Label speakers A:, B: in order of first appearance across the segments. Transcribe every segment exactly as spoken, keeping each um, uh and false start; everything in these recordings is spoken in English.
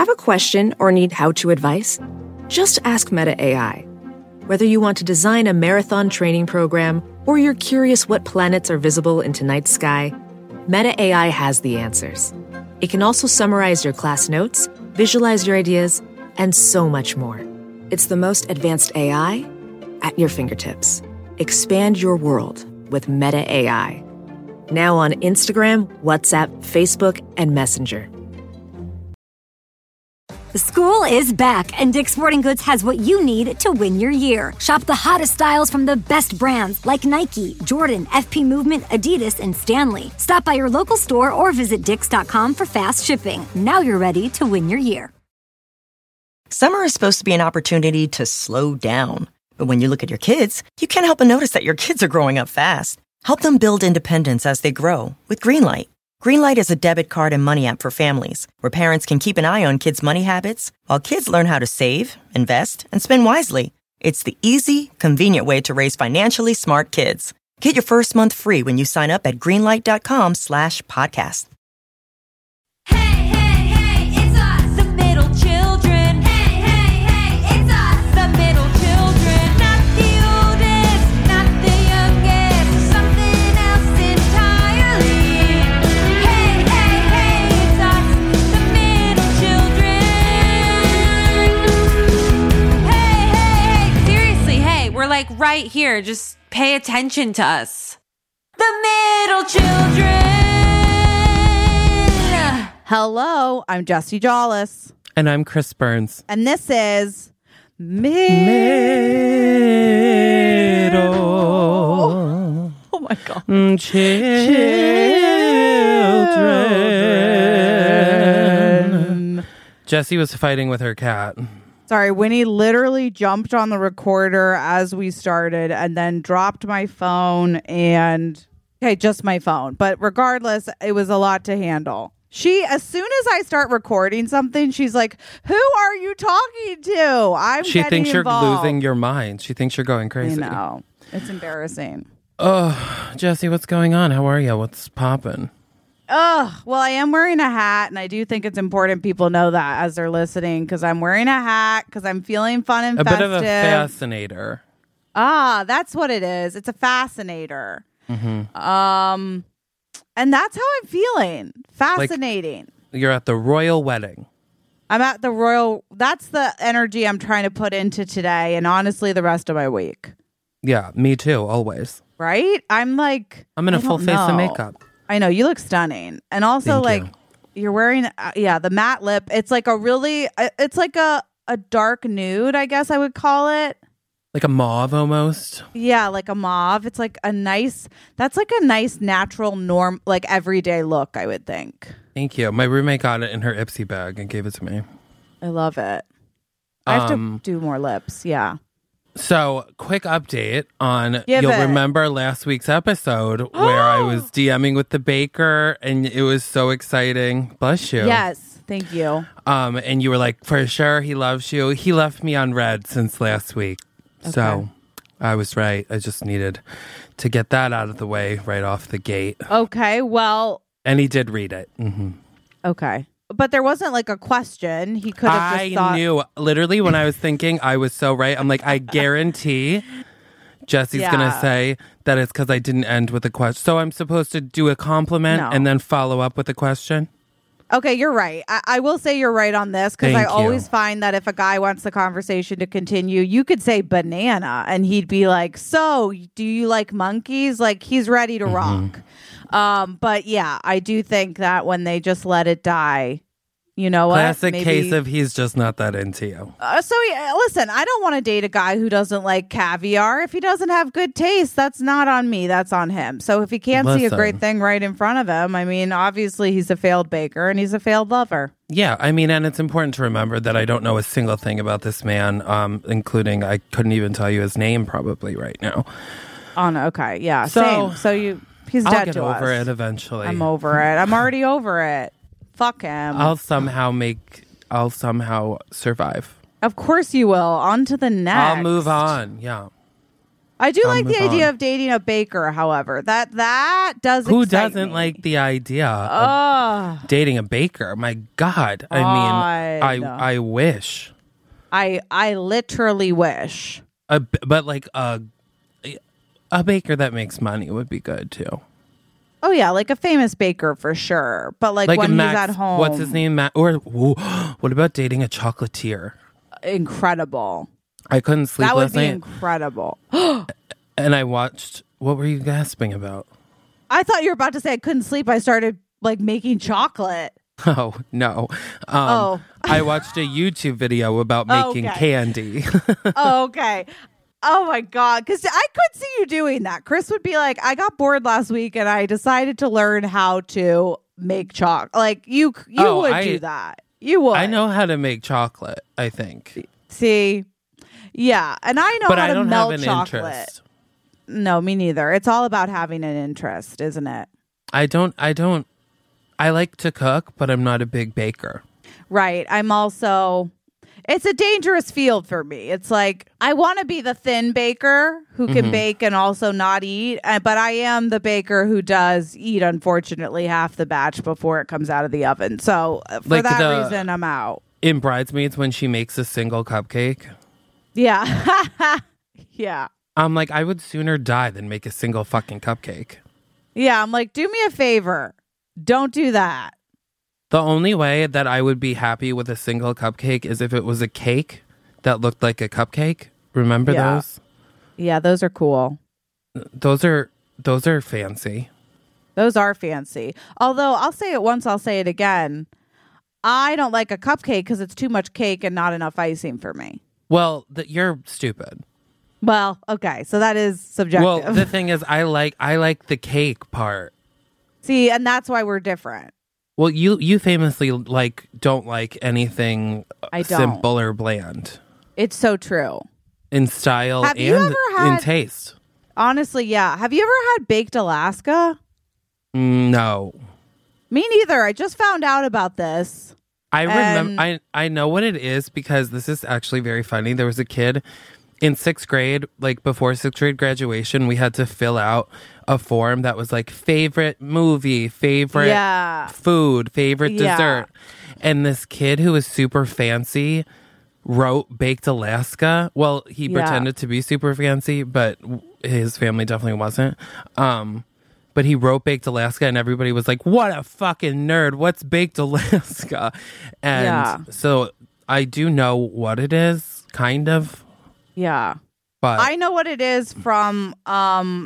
A: Have a question or need how-to advice? Just ask Meta A I. Whether you want to design a marathon training program or you're curious what planets are visible in tonight's sky, Meta A I has the answers. It can also summarize your class notes, visualize your ideas, and so much more. It's the most advanced A I at your fingertips. Expand your world with Meta A I. Now on Instagram, WhatsApp, Facebook, and Messenger.
B: The school is back, and Dick's Sporting Goods has what you need to win your year. Shop the hottest styles from the best brands like Nike, Jordan, F P Movement, Adidas, and Stanley. Stop by your local store or visit dicks dot com for fast shipping. Now you're ready to win your year.
C: Summer is supposed to be an opportunity to slow down. But when you look at your kids, you can't help but notice that your kids are growing up fast. Help them build independence as they grow with Greenlight. Greenlight is a debit card and money app for families where parents can keep an eye on kids' money habits while kids learn how to save, invest, and spend wisely. It's the easy, convenient way to raise financially smart kids. Get your first month free when you sign up at greenlight.com slash podcast.
D: Hey, hey, hey, it's us, the middle children. Hey, hey, hey, it's us, the middle children. Not the oldest, not the youngest, something else entirely. Hey, hey, hey, it's us, the middle children. Hey, hey, hey, seriously, hey, we're like right here. Just pay attention to us. The middle children.
E: Hello, I'm Jessie Jollis.
F: And I'm Chris Burns.
E: And this is Middle.
F: Middle.
E: Oh my God.
F: Children. Jessie was fighting with her cat.
E: Sorry, Winnie literally jumped on the recorder as we started and then dropped my phone and, okay, just my phone. But regardless, it was a lot to handle. She, as soon as I start recording something, she's like, who are you talking to? I'm
F: She
E: getting
F: thinks
E: involved.
F: you're losing your mind. She thinks you're going crazy.
E: I know. It's embarrassing.
F: Oh, Jessie, what's going on? How are you? What's popping?
E: Oh, well, I am wearing a hat, and I do think it's important people know that as they're listening, because I'm wearing a hat, because I'm feeling fun and
F: A
E: festive.
F: bit of a fascinator.
E: Ah, that's what it is. It's a fascinator.
F: Mm-hmm.
E: Um, and that's how I'm feeling. Fascinating.
F: Like you're at the royal wedding.
E: I'm at the royal. That's the energy I'm trying to put into today, and honestly, the rest of my week.
F: Yeah, me too, always.
E: Right? I'm like,
F: I'm in a
E: I
F: full
E: don't
F: face of
E: know.
F: makeup.
E: I know, you look stunning. And also,
F: Thank
E: like,
F: you.
E: you're wearing, uh, yeah, the matte lip. It's like a really, uh, it's like a, a dark nude, I guess I would call it.
F: Like a mauve almost.
E: Yeah, like a mauve. It's like a nice, that's like a nice natural norm, like everyday look, I would think.
F: Thank you. My roommate got it in her Ipsy bag and gave it to me.
E: I love it. I have
F: Um,
E: to do more lips. Yeah.
F: So, quick update on,
E: Give
F: you'll
E: it.
F: remember last week's episode where I was DMing with the baker and it was so exciting. Bless you.
E: Yes. Thank you.
F: Um, and you were like, for sure, he loves you. He left me on red since last week. So,
E: Okay.
F: I was right. I just needed to get that out of the way right off the gate.
E: Okay. Well,
F: And he did read it. Mm-hmm.
E: okay. But there wasn't like a question. He could have just
F: I
E: thought.
F: knew literally when I was thinking I was so right. I'm like, I guarantee Jesse's
E: Yeah.
F: going to say that it's because I didn't end with a question. So I'm supposed to do a compliment
E: No.
F: and then follow up with a question?
E: Okay, you're right. I, I will say you're right on this because I
F: Thank you.
E: always find that if a guy wants the conversation to continue, you could say banana and he'd be like, so do you like monkeys? Like he's ready to rock. Um, but yeah, I do think that when they just let it die, you know what?
F: Classic
E: Maybe-
F: case of he's just not that into you.
E: Uh, so yeah, listen, I don't want to date a guy who doesn't like caviar. If he doesn't have good taste, that's not on me. That's on him. So if he can't see a
F: Listen.
E: great thing right in front of him, I mean, obviously he's a failed baker and he's a failed lover.
F: Yeah, I mean, and it's important to remember that I don't know a single thing about this man, um, including I couldn't even tell you his name probably right now.
E: On okay, yeah,
F: So,
E: same. So you, he's
F: I'll
E: dead
F: get
E: to
F: over
E: us.
F: it eventually.
E: I'm over it. I'm already over it. Fuck him.
F: I'll somehow make, I'll somehow survive.
E: Of course you will. On to the next.
F: I'll move on, yeah.
E: I do
F: I'll
E: like the
F: move
E: idea
F: on.
E: of dating a baker, however. That that does
F: Who
E: excite
F: doesn't
E: me.
F: like the idea of
E: Oh,
F: dating a baker? My God. I
E: I
F: mean,
E: know.
F: I I wish.
E: I I literally wish.
F: A, b- but like a a baker that makes money would be good too.
E: Oh yeah, like a famous baker for sure. But like,
F: Like
E: when
F: Max,
E: he's at home,
F: what's his name? Matt, or ooh, what about dating a chocolatier?
E: incredible.
F: I couldn't sleep
E: That would
F: last
E: be
F: night,
E: incredible.
F: and I watched. What were you gasping about?
E: I thought you were about to say I couldn't sleep. I started like making chocolate.
F: Oh no! Um,
E: Oh.
F: I watched a YouTube video about making
E: Okay.
F: candy.
E: Oh, okay. Oh my God. Because I could see you doing that. Chris would be like, I got bored last week and I decided to learn how to make chocolate. Like you, you
F: Oh,
E: would
F: I-
E: do that. You would.
F: I know how to make chocolate. I think,
E: See, yeah, and I know
F: but
E: how
F: I
E: to
F: don't
E: melt
F: have an
E: chocolate.
F: interest.
E: No, me neither. It's all about having an interest, isn't it?
F: I don't. I don't. I like to cook, but I'm not a big baker.
E: Right. I'm also. It's a dangerous field for me. It's like I want to be the thin baker who can
F: Mm-hmm.
E: bake and also not eat, uh, but I am the baker who does eat, unfortunately, half the batch before it comes out of the oven. So uh, for
F: Like
E: that
F: the-
E: reason, I'm out.
F: In Bridesmaids, when she makes a single cupcake,
E: Yeah. yeah.
F: I'm like, I would sooner die than make a single fucking cupcake.
E: Yeah. I'm like, do me a favor. Don't do that.
F: The only way that I would be happy with a single cupcake is if it was a cake that looked like a cupcake. Remember
E: Yeah.
F: those?
E: Yeah. Those are cool.
F: Those are those are fancy.
E: Those are fancy. Although I'll say it once, I'll say it again. I don't like a cupcake because it's too much cake and not enough icing for me.
F: Well, th- you're stupid.
E: Well, okay, so that is subjective.
F: Well, the thing is, I like I like the cake part.
E: See, and that's why we're different.
F: Well, you you famously like don't like anything
E: I don't.
F: simple or bland
E: It's so true.
F: in style
E: Have
F: and
E: you ever
F: in
E: had-
F: taste.
E: Honestly, yeah. Have you ever had baked Alaska?
F: No.
E: Me neither. I just found out about this.
F: I
E: And-
F: remember. I I know what it is because this is actually very funny. There was a kid in sixth grade, like before sixth grade graduation, we had to fill out a form that was like favorite movie, favorite
E: Yeah.
F: food, favorite
E: Yeah.
F: dessert, and this kid who was super fancy wrote baked Alaska. Well, he
E: Yeah.
F: pretended to be super fancy, but his family definitely wasn't. Um, but he wrote baked Alaska, and everybody was like, "What a fucking nerd! What's baked Alaska?" And
E: Yeah.
F: so I do know what it is, kind of,
E: Yeah.
F: but
E: I know what it is from um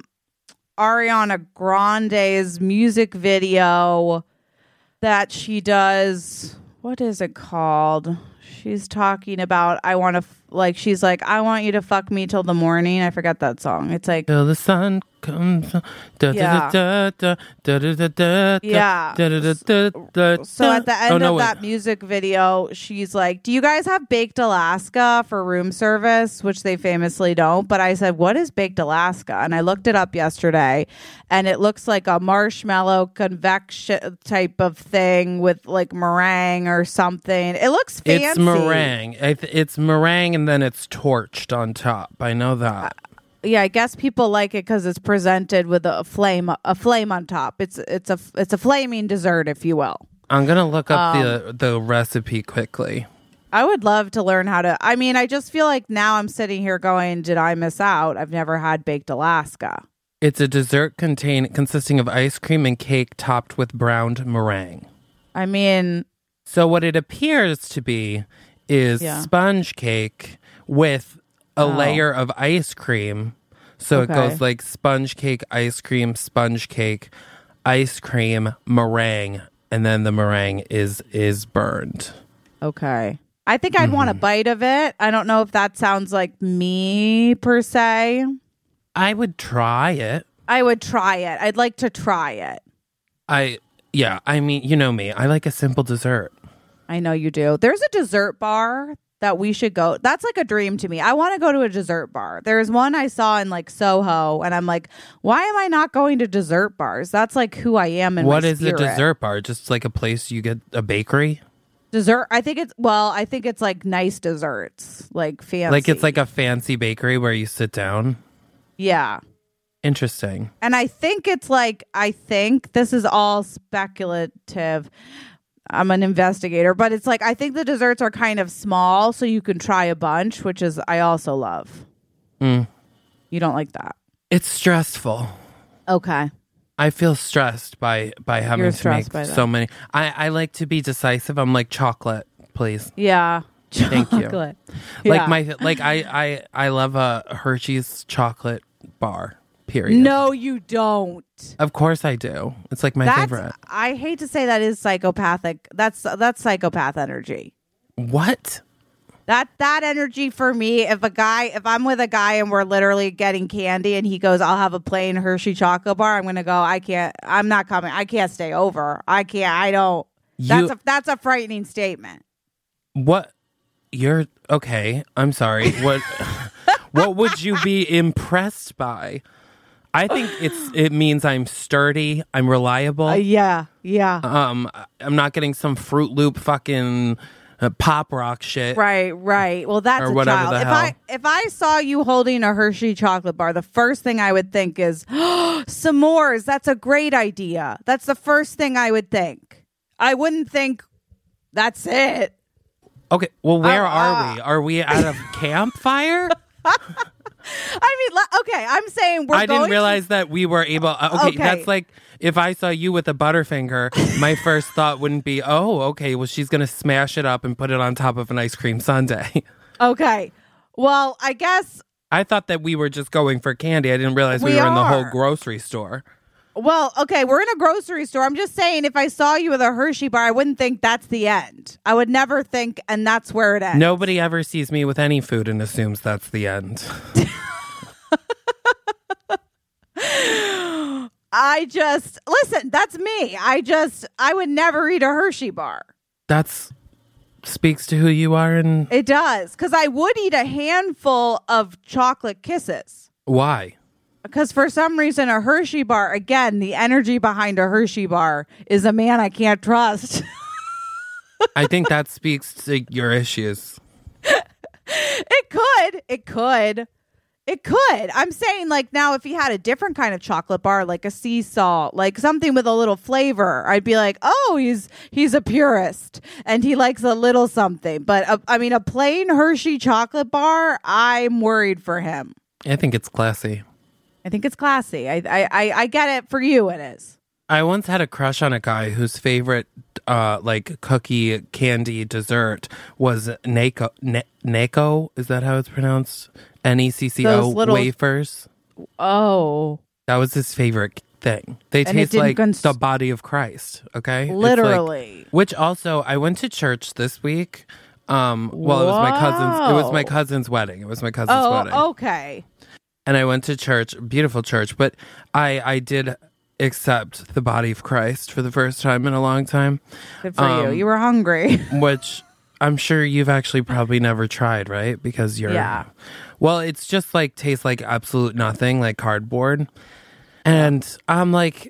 E: Ariana Grande's music video that she does. What is it called? She's talking about I want to f- like she's like I want you to fuck me till the morning. I forgot that song. It's like
F: till the sun comes. Da, da,
E: Yeah.
F: da, da, da, da, da, da,
E: Yeah.
F: da, da, da, da, da,
E: so at the
F: da.
E: end
F: Oh, no,
E: of
F: wait.
E: that music video, she's like, "Do you guys have baked Alaska for room service?" Which they famously don't. But I said, "What is baked Alaska?" And I looked it up yesterday, and it looks like a marshmallow convection type of thing with like meringue or something. It looks fancy.
F: It's meringue. I th- It's meringue, and then it's torched on top. I know that.
E: Yeah, I guess people like it because it's presented with a flame, a flame on top. It's it's a it's a flaming dessert, if you will.
F: I'm gonna look up
E: Um,
F: the the recipe quickly.
E: I would love to learn how to. I mean, I just feel like now I'm sitting here going, "Did I miss out? I've never had baked Alaska."
F: It's a dessert contain consisting of ice cream and cake topped with browned meringue.
E: I mean,
F: So what it appears to be is
E: Yeah.
F: sponge cake with a
E: Oh.
F: layer of ice cream. So it
E: Okay.
F: goes like sponge cake, ice cream, sponge cake, ice cream, meringue, and then the meringue is is burned.
E: okay. I think I'd want a bite of it. I don't know if that sounds like me per se.
F: I would try it.
E: I would try it. I'd like to try it.
F: I yeah, I mean, you know me. I like a simple dessert.
E: I know you do. There's a dessert bar that we should go. That's like a dream to me. I want to go to a dessert bar. There's one I saw in like Soho, and I'm like, why am I not going to dessert bars? That's like who I am in
F: What
E: my
F: is
E: spirit.
F: a dessert bar? Just like a place you get a bakery?
E: Dessert. I think it's well. I think it's like nice desserts, like fancy.
F: Like it's like a fancy bakery where you sit down?
E: Yeah.
F: Interesting.
E: And I think it's like, I think this is all speculative. I'm an investigator, but it's like, I think the desserts are kind of small, so you can try a bunch, which is, I also love.
F: Mm.
E: You don't like that?
F: It's stressful.
E: Okay.
F: I feel stressed by, by having
E: You're
F: to make
E: stressed by that.
F: so many. I, I like to be decisive. I'm like, chocolate, please.
E: Yeah.
F: Thank you.
E: Chocolate.
F: Like
E: Yeah.
F: my like I, I I love a Hershey's chocolate bar. Period.
E: No, you don't.
F: Of course I do. It's like my
E: That's,
F: favorite.
E: I hate to say that is psychopathic. That's that's psychopath energy.
F: What?
E: That that energy for me, if a guy, if I'm with a guy and we're literally getting candy and he goes, I'll have a plain Hershey chocolate bar, I'm going to go, I can't, I'm not coming. I can't stay over. I can't, I don't. That's
F: You-
E: a, that's a frightening statement.
F: What? You're okay. I'm sorry. What? What would you be impressed by? I think it's it means I'm sturdy. I'm reliable.
E: Uh, yeah, yeah.
F: Um, I'm not getting some Fruit Loop fucking uh, pop rock shit.
E: Right, right. Well, that's
F: Or
E: a
F: whatever
E: child.
F: the
E: If
F: hell.
E: I if I saw you holding a Hershey chocolate bar, the first thing I would think is s'mores. That's a great idea. That's the first thing I would think. I wouldn't think that's it.
F: Okay. Well, where
E: Uh,
F: are we? Are we at a campfire?
E: I mean, le- okay. I'm saying we're
F: I
E: going
F: didn't realize that we were able. Uh, okay,
E: Okay.
F: that's like if I saw you with a Butterfinger, my first thought wouldn't be, "Oh, okay, well, she's gonna smash it up and put it on top of an ice cream sundae."
E: To, okay. Well, I guess.
F: I thought that we were just going for candy. I didn't realize we,
E: We
F: were in the whole
E: are.
F: grocery store.
E: Well, okay. We're in a grocery store. I'm just saying, if I saw you with a Hershey bar, I wouldn't think that's the end. I would never think, and that's where it ends.
F: Nobody ever sees me with any food and assumes that's the end.
E: I just listen. That's me. I just. I would never eat a Hershey bar.
F: That's speaks to who you are and
E: It does, because I would eat a handful of chocolate kisses.
F: why.
E: Because for some reason, a Hershey bar, again, the energy behind a Hershey bar is a man I can't trust.
F: I think that speaks to your issues.
E: It could. It could. It could. I'm saying, like, now if he had a different kind of chocolate bar, like a sea salt, like something with a little flavor, I'd be like, oh, he's he's a purist and he likes a little something. But, uh, I mean, a plain Hershey chocolate bar, I'm worried for him.
F: I think it's classy.
E: I think it's classy. I, I, I, I get it. For you, it is.
F: I once had a crush on a guy whose favorite, uh, like cookie candy dessert was Necco. Ne- Necco, is that how it's pronounced? N E C C O
E: Those little-
F: wafers.
E: Oh,
F: That was his favorite thing. They
E: And it
F: taste
E: didn't
F: like
E: cons-
F: the body of Christ. Okay, It's like-
E: literally.
F: which also, I went to church this week. Um, well, it was my cousin's. It was my
E: Whoa.
F: cousin's wedding. It was my cousin's
E: Oh,
F: wedding.
E: okay.
F: And I went to church, beautiful church, but I I did accept the body of Christ for the first time in a long time,
E: Good for you.
F: Um,
E: You were hungry.
F: which I'm sure you've actually probably never tried, right? Because you're
E: Yeah.
F: Well, it's just like tastes like absolute nothing, like cardboard. And I'm like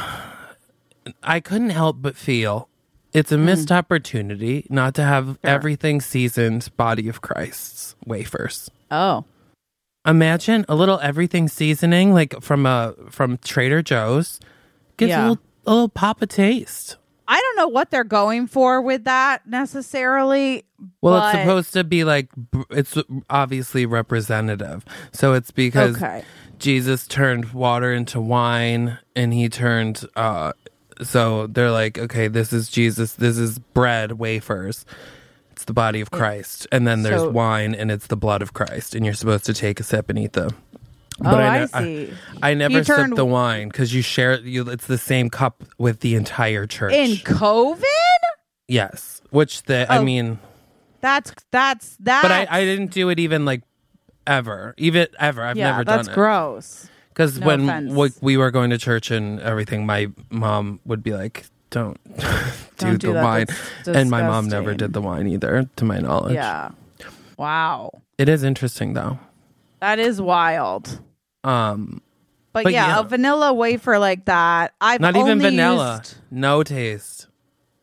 F: I couldn't help but feel it's a missed
E: Mm.
F: opportunity not to have everything seasoned body of Christ's wafers.
E: Oh.
F: Imagine a little everything seasoning, like from a from Trader Joe's, gives
E: Yeah.
F: a, little, a little pop of taste.
E: I don't know what they're going for with that necessarily.
F: Well,
E: but-
F: it's supposed to be like b- it's obviously representative. So it's because
E: Okay.
F: Jesus turned water into wine, and he turned. uh So they're like, okay, this is Jesus. This is bread, wafers. It's the body of Christ, and then there's
E: So-
F: wine, and it's the blood of Christ, and you're supposed to take a sip and eat them.
E: Oh, I
F: ne-
E: see.
F: I, never
E: He turned-
F: sip the wine because you share. You, it's the same cup with the entire church.
E: In COVID?
F: yes, which the I
E: Oh.
F: mean,
E: That's that's that.
F: but I, I didn't do it even like ever, even ever. I've
E: yeah,
F: never
E: that's
F: done it
E: gross.
F: because
E: No
F: when
E: offense.
F: we, we were going to church and everything, my mom would be like, "Don't do
E: Don't do
F: the
E: that.
F: wine,"
E: That's
F: and my mom never
E: disgusting.
F: did the wine either, to my knowledge.
E: Yeah. Wow.
F: It is interesting though.
E: That is wild.
F: Um,
E: But,
F: But
E: yeah,
F: yeah.
E: a vanilla wafer like that. I've
F: not even
E: only
F: vanilla,
E: used-
F: no taste.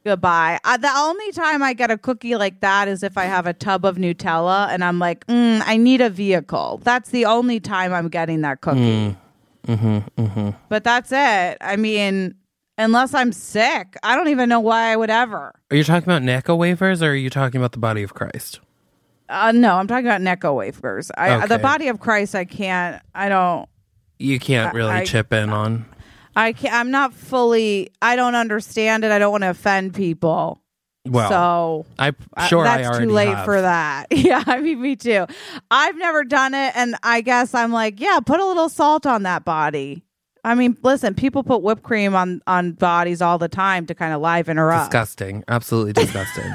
E: Goodbye. Uh, the only time I get a cookie like that is if I have a tub of Nutella and I'm like, mm, I need a vehicle. That's the only time I'm getting that cookie.
F: Mm. Mm-hmm, mm-hmm.
E: But that's it. I mean, unless I'm sick, I don't even know why I would ever.
F: Are you talking about Necco wafers, or are you talking about the body of Christ?
E: Uh, no, I'm talking about Necco wafers. I,
F: Okay.
E: The body of Christ, I can't. I don't.
F: You can't really
E: I-
F: chip in on.
E: I can't. I'm not fully. I don't understand it. I don't want to offend people.
F: Well,
E: so
F: I'm
E: uh,
F: sure I
E: that's
F: already
E: too late
F: have.
E: for that. Yeah, I mean, me too. I've never done it, and I guess I'm like, yeah, put a little salt on that body. I mean, listen, people put whipped cream on on bodies all the time to kind of liven her up.
F: Disgusting. Absolutely disgusting.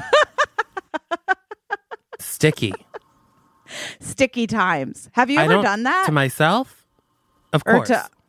F: Sticky.
E: Sticky times. Have you
F: I
E: ever
F: don't-
E: done that?
F: To myself? Of
E: Or
F: course.
E: to-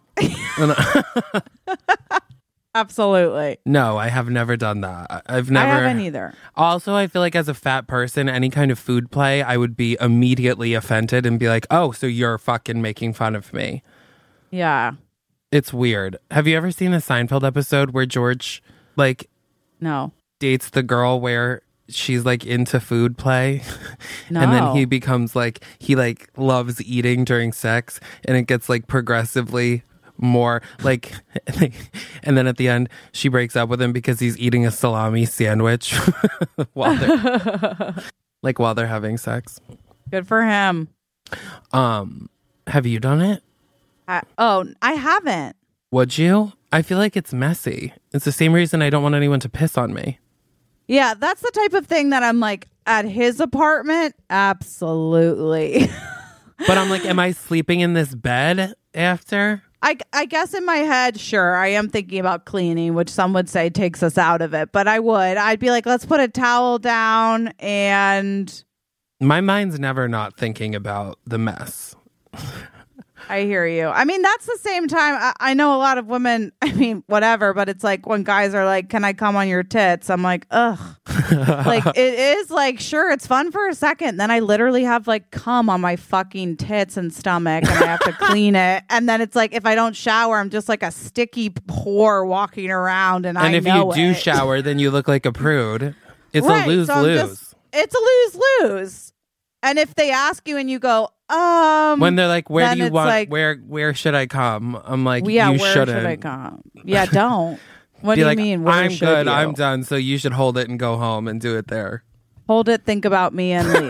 E: Absolutely.
F: No, I have never done that. I- I've never.
E: I haven't either.
F: Also, I feel like as a fat person, any kind of food play, I would be immediately offended and be like, oh, so you're fucking making fun of me.
E: Yeah.
F: It's weird. Have you ever seen the Seinfeld episode where George, like,
E: No.
F: dates the girl where she's, like, into food play?
E: No.
F: And then he becomes, like, he, like, loves eating during sex, and it gets, like, progressively more, like, and then at the end, she breaks up with him because he's eating a salami sandwich while they're, like, while they're having sex.
E: Good for him.
F: Um, have you done it?
E: I, oh, I haven't.
F: Would you? I feel like it's messy. It's the same reason I don't want anyone to piss on me.
E: Yeah, that's the type of thing that I'm like, at his apartment, absolutely.
F: But I'm like, am I sleeping in this bed after?
E: I, I guess in my head, sure, I am thinking about cleaning, which some would say takes us out of it. But I would. I'd be like, let's put a towel down and...
F: My mind's never not thinking about the mess.
E: I hear you. I mean, that's the same time. I, I know a lot of women, I mean, whatever, but it's like when guys are like, can I come on your tits? I'm like, ugh. Like, it is like, sure, it's fun for a second. Then I literally have like cum on my fucking tits and stomach and I have to clean it. And then it's like, if I don't shower, I'm just like a sticky whore walking around. And,
F: And
E: I
F: if
E: know
F: you do
E: it.
F: shower, then you look like a prude. It's
E: Right,
F: a lose
E: so I'm
F: lose.
E: just- it's a lose lose. And if they ask you and you go, um,
F: When they're like, "Where
E: then
F: do you
E: it's
F: want?
E: like-
F: where where should I come?" I'm like,
E: yeah,
F: "You
E: where
F: shouldn't."
E: should I come? Yeah, don't. What
F: Be
E: do you
F: like,
E: mean? Where
F: I'm
E: should
F: good.
E: you?
F: I'm done. So you should hold it and go home and do it there.
E: Hold it, think about me, and leave.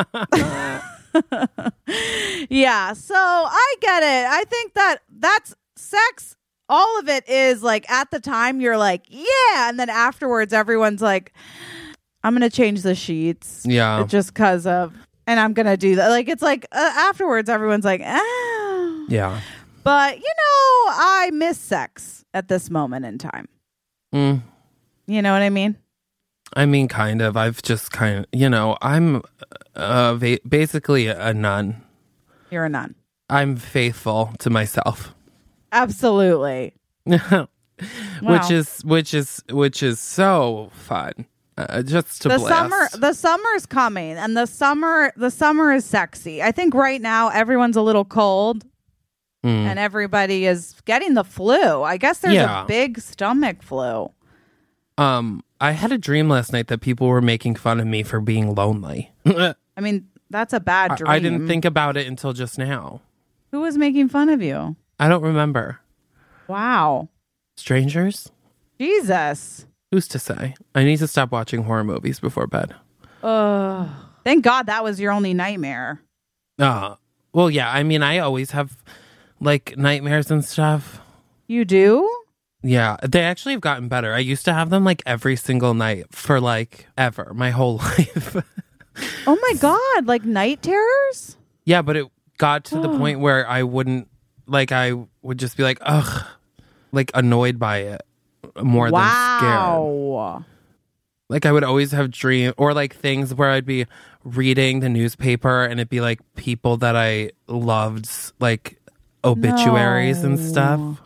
E: Yeah, so I get it. I think that that's sex. All of it is like at the time you're like, yeah, and then afterwards everyone's like, I'm gonna change the sheets,
F: Yeah.
E: just because of, and I'm gonna do that. Like it's like uh, afterwards everyone's like, ah,
F: Yeah.
E: but you know, I miss sex at this moment in time.
F: Mm.
E: You know what I mean?
F: I mean, kind of. I've just kind of, you know, I'm uh, va- basically a nun.
E: You're a nun.
F: I'm faithful to myself.
E: Absolutely.
F: Which
E: Wow.
F: is which is which is so fun. Uh, just to
E: the
F: blast.
E: summer the summer's coming and the summer the summer is sexy. I think right now everyone's a little cold
F: Mm.
E: and everybody is getting the flu. I guess there's
F: Yeah.
E: a big stomach flu.
F: Um, I had a dream last night that people were making fun of me for being lonely. I,
E: I mean, that's a bad dream.
F: I didn't think about it until just now.
E: Who was making fun of you?
F: I don't remember.
E: Wow.
F: Strangers?
E: Jesus.
F: Who's to say? I need to stop watching horror movies before bed.
E: Ugh. Thank God that was your only nightmare.
F: Uh, well, yeah. I mean, I always have like nightmares and stuff.
E: You do?
F: Yeah, they actually have gotten better. I used to have them like every single night for like ever, my whole life.
E: Oh my God. Like night terrors?
F: Yeah, but it got to the point where I wouldn't, like, I would just be like, ugh, like annoyed by it more than scared.
E: Wow.
F: Like, I would always have dream or like things where I'd be reading the newspaper and it'd be like people that I loved, like obituaries and stuff.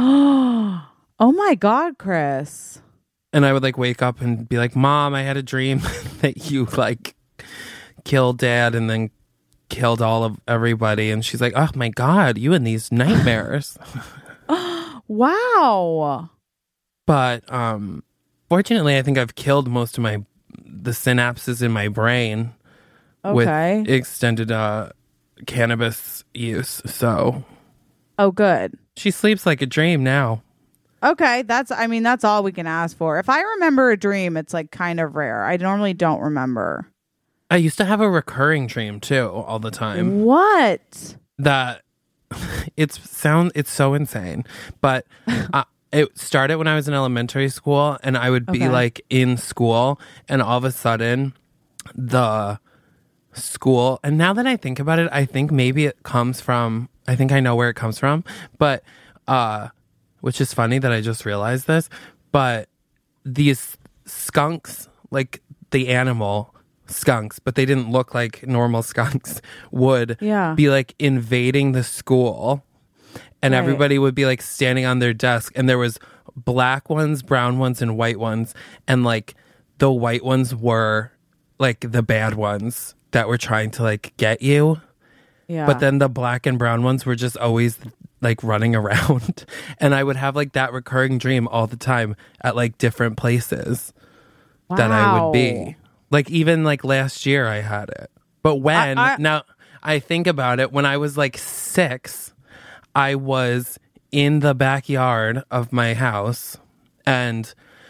E: Oh my God, Chris.
F: And I would like wake up and be like, Mom, I had a dream that you like killed Dad and then killed all of everybody. And she's like, oh my God, you and these nightmares.
E: Wow.
F: But um Fortunately, I think I've killed most of my the synapses in my brain
E: Okay.
F: with extended uh, cannabis use. So
E: Oh, good.
F: she sleeps like a dream now.
E: Okay, that's, I mean, that's all we can ask for. If I remember a dream, it's like kind of rare. I normally don't remember.
F: I used to have a recurring dream too all the time.
E: What?
F: That it's sound it's so insane, but uh, it started when I was in elementary school, and I would be
E: Okay.
F: like in school, and all of a sudden the school, and now that I think about it, I think maybe it comes from, I think I know where it comes from, but uh which is funny that I just realized this, but these skunks, like the animal skunks, but they didn't look like normal skunks, would
E: Yeah.
F: be like invading the school, and
E: Right.
F: everybody would be like standing on their desk, and there was black ones, brown ones, and white ones, and like the white ones were like the bad ones that were trying to like get you.
E: Yeah.
F: But then the black and brown ones were just always like running around. And I would have like that recurring dream all the time at like different places that I would be.
E: Wow.
F: Like even like last year I had it. But when,
E: I- I-
F: now I think about it, when I was like six, I was in the backyard of my house, and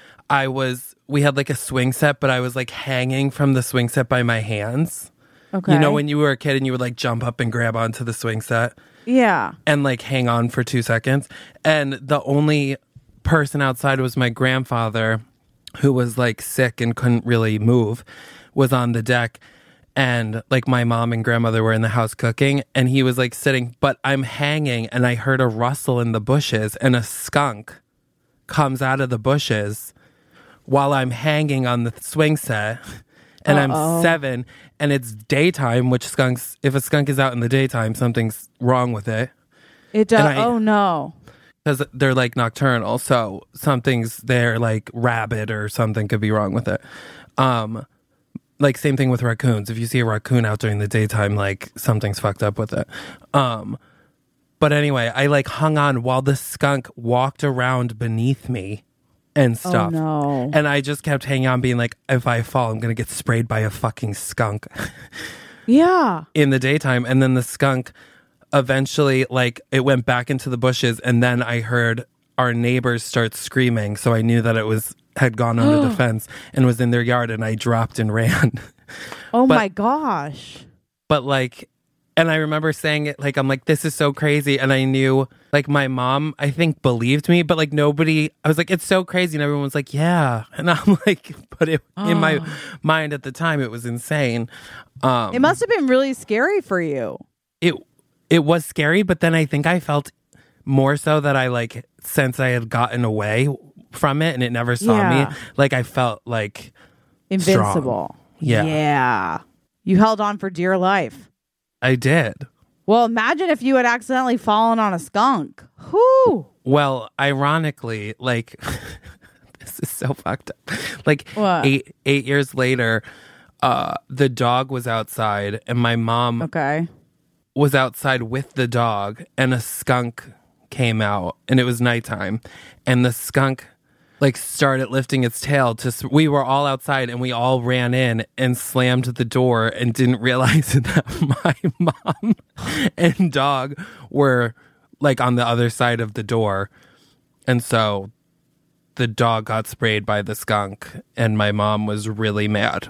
F: I was, we had like a swing set, but I was like hanging from the swing set by my hands.
E: Okay.
F: You know, when you were a kid and you would like jump up and grab onto the swing set
E: Yeah.
F: and like hang on for two seconds. And the only person outside was my grandfather, who was like sick and couldn't really move, was on the deck. And like my mom and grandmother were in the house cooking, and he was like sitting, but I'm hanging, and I heard a rustle in the bushes, and a skunk comes out of the bushes while I'm hanging on the swing set. And
E: Uh-oh.
F: I'm seven, and it's daytime, which skunks, if a skunk is out in the daytime, something's wrong with it.
E: It does.
F: And I-
E: Oh, no.
F: Because they're like nocturnal, so something's there, like rabbit or something could be wrong with it. Um, like same thing with raccoons. If you see a raccoon out during the daytime, like something's fucked up with it. Um, but anyway, I like hung on while the skunk walked around beneath me and stuff.
E: Oh, no.
F: And I just kept hanging on, being like, if I fall, I'm gonna get sprayed by a fucking skunk
E: Yeah.
F: in the daytime. And then the skunk eventually, like, it went back into the bushes, and then I heard our neighbors start screaming, so I knew that it was had gone under the fence and was in their yard, and I dropped and ran.
E: Oh,
F: But-
E: my gosh.
F: But like, and I remember saying it, like, I'm like, this is so crazy. And I knew, like, my mom, I think, believed me, but like nobody, I was like, it's so crazy. And everyone was like, yeah. And I'm like, but it, in my mind at the time, it was insane. Um,
E: It must have been really scary for you.
F: it, it was scary, but then I think I felt more so that I like, since I had gotten away from it and it never saw
E: Yeah.
F: me, like I felt like
E: Invincible.
F: Yeah.
E: Yeah. You held on for dear life.
F: I did.
E: Well, imagine if you had accidentally fallen on a skunk. Whoo.
F: Well, ironically, like this is so fucked up. Like
E: What?
F: eight eight years later, uh, the dog was outside, and my mom
E: Okay.
F: was outside with the dog, and a skunk came out, and it was nighttime, and the skunk like started lifting its tail to s- we were all outside, and we all ran in and slammed the door and didn't realize that my mom and dog were like on the other side of the door, and so the dog got sprayed by the skunk, and my mom was really mad.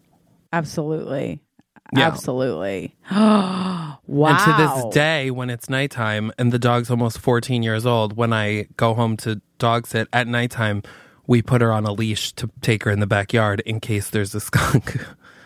E: Absolutely.
F: Yeah.
E: Absolutely. Wow.
F: And to this day, when it's nighttime and the dog's almost fourteen years old, when I go home to dog sit at nighttime, we put her on a leash to take her in the backyard in case there's a skunk.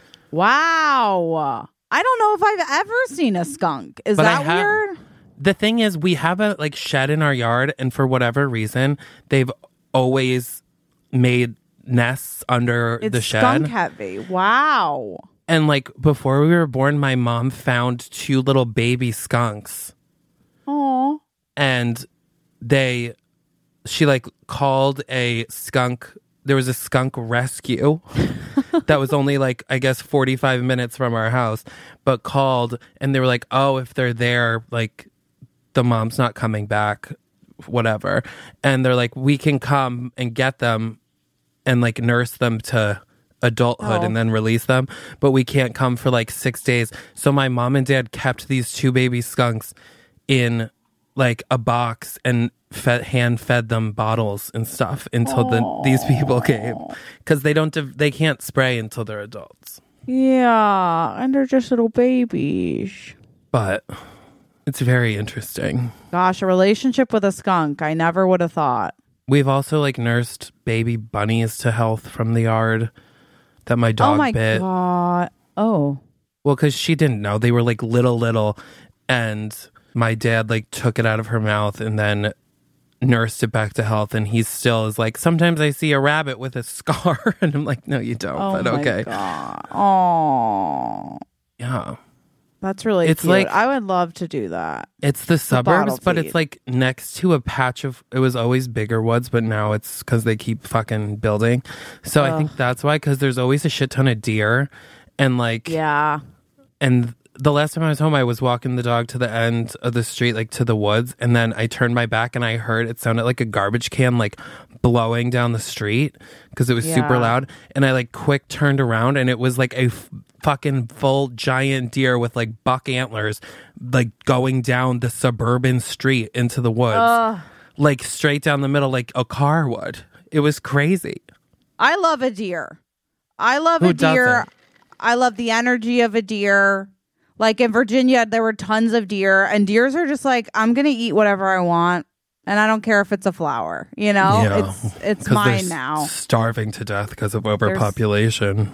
E: Wow. I don't know if I've ever seen a skunk. Is
F: But I
E: that
F: have-
E: weird?
F: The thing is, we have a like shed in our yard, and for whatever reason, they've always made nests under
E: It's
F: the shed.
E: skunk heavy. Wow.
F: And like before we were born, my mom found two little baby skunks.
E: Oh.
F: And they she like called a skunk, there was a skunk rescue that was only like I guess forty-five minutes from our house, but called, and they were like, oh, if they're there, like the mom's not coming back, whatever. And they're like, we can come and get them and like nurse them to adulthood
E: Oh.
F: and then release them, but we can't come for like six days. So my mom and dad kept these two baby skunks in like a box and fed, hand fed them bottles and stuff until the, these people came, because they don't de- they can't spray until they're adults.
E: Yeah, and they're just little babies.
F: But it's very interesting.
E: Gosh, a relationship with a skunk. I never would have thought.
F: We've also like nursed baby bunnies to health from the yard that my dog
E: oh my
F: bit.
E: god. Oh.
F: Well, because she didn't know. They were like little, little, and my dad like took it out of her mouth and then nursed it back to health. And he still is like, sometimes I see a rabbit with a scar, and I'm like, no, you don't.
E: Oh
F: but
E: my
F: okay,
E: god. Oh.
F: yeah,
E: That's really
F: It's
E: cute.
F: like-
E: I would love to do that.
F: it's the
E: bottle
F: suburbs, but
E: feed.
F: it's like next to a patch of. It was always bigger woods, but now it's because they keep fucking building. So I think that's why, because there's always a shit ton of deer, and like
E: Yeah.
F: And the last time I was home, I was walking the dog to the end of the street, like to the woods. And then I turned my back and I heard it sounded like a garbage can, like blowing down the street because it was super
E: Yeah.
F: loud. And I like quick turned around and it was like a f- fucking full giant deer with like buck antlers, like going down the suburban street into the woods, like straight down the middle, like a car would. It was crazy.
E: I love a deer. I love
F: Who
E: a deer.
F: doesn't?
E: I love the energy of a deer. Like in Virginia, there were tons of deer, and deers are just like, I'm going to eat whatever I want, and I don't care if it's a flower. You know,
F: Yeah.
E: it's it's
F: 'Cause they're
E: mine
F: s-
E: now.
F: starving to death because of overpopulation.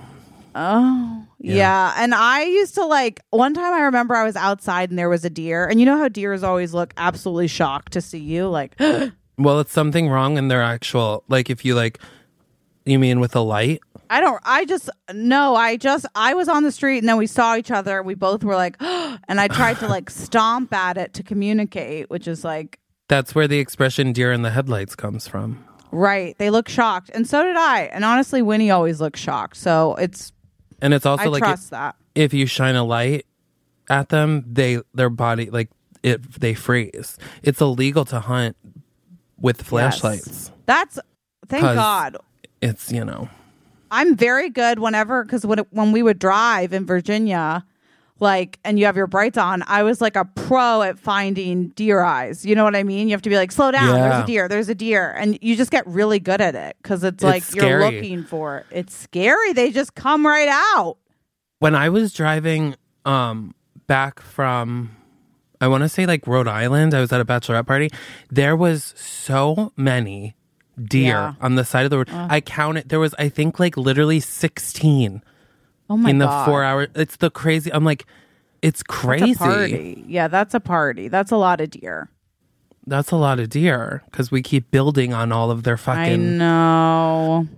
E: Oh, yeah. And I used to like, one time I remember I was outside and there was a deer, and you know how deers always look absolutely shocked to see you, like,
F: Well, it's something wrong in their actual, like if you like, you mean with a light?
E: I don't, I just, no, I just, I was on the street and then we saw each other. We both were like, and I tried to like stomp at it to communicate, which is like,
F: That's where the expression deer in the headlights comes from.
E: right. They look shocked. And so did I. And honestly, Winnie always looks shocked. So it's,
F: And it's also
E: I
F: like
E: trust
F: if,
E: that.
F: if you shine a light at them, they their body like it they freeze. It's illegal to hunt with flashlights.
E: Yes. That's, thank
F: 'Cause-
E: God.
F: It's, you know,
E: I'm very good whenever, because when, it- when we would drive in Virginia, like, and you have your brights on, I was like a pro at finding deer eyes. You know what I mean? You have to be like, slow down. There's
F: Yeah.
E: a deer. There's a deer. And you just get really good at it because it's,
F: It's
E: like
F: scary.
E: you're looking for it. It's scary. They just come right out.
F: when I was driving um back from I want to say like Rhode Island, I was at a bachelorette party. There was so many deer
E: Yeah.
F: on the side of the road. I counted. There was, I think, like literally sixteen
E: Oh my
F: in the
E: God.
F: four hours. It's the crazy. I'm like, it's crazy.
E: That's a party. Yeah, that's a party. That's a lot of deer.
F: That's a lot of deer because we keep building on all of their
E: I
F: fucking
E: know.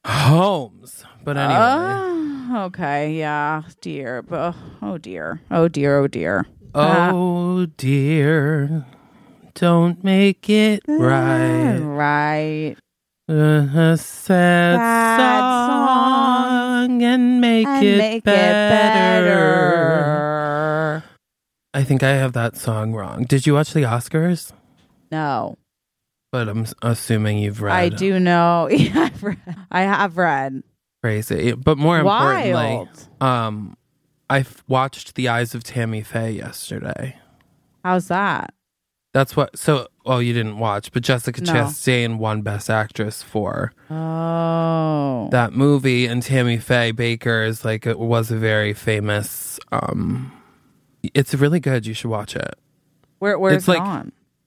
F: homes. But anyway,
E: Oh, okay. Yeah. Deer. But, oh, dear. Oh, dear. Oh, dear. Ah.
F: oh dear, don't make it right.
E: Right.
F: A sad,
E: Sad
F: song and make,
E: And
F: it,
E: make
F: better.
E: it better.
F: I think I have that song wrong. Did you watch the Oscars?
E: No.
F: But I'm s- assuming you've read.
E: I do know. Yeah, I've read. I have read.
F: Crazy. But more importantly,
E: Wild.
F: um, I f- watched The Eyes of Tammy Faye yesterday.
E: How's that?
F: That's what. So, well, you didn't watch, but Jessica
E: No.
F: Chastain won Best Actress for
E: Oh.
F: that movie, and Tammy Faye Baker is like it was a very famous. Um, it's really good. You should watch it.
E: Where, where's
F: it's
E: it
F: like-
E: on?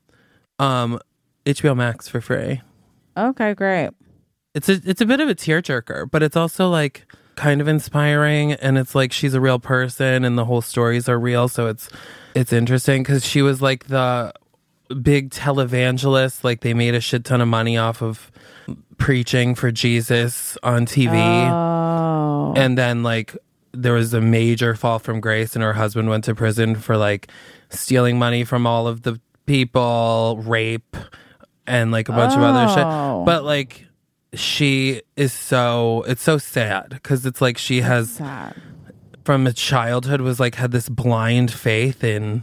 F: Um, H B O Max for free.
E: Okay, great.
F: It's a it's a bit of a tearjerker, but it's also like kind of inspiring, and it's like she's a real person, and the whole stories are real, so it's it's interesting because she was like the big televangelist. Like they made a shit ton of money off of preaching for Jesus on T V,
E: Oh.
F: and then like there was a major fall from grace, and her husband went to prison for like stealing money from all of the people, rape, and like a bunch of other
E: Oh.
F: shit. But like she is so it's so sad because it's like she has
E: Sad.
F: from a childhood was like had this blind faith in,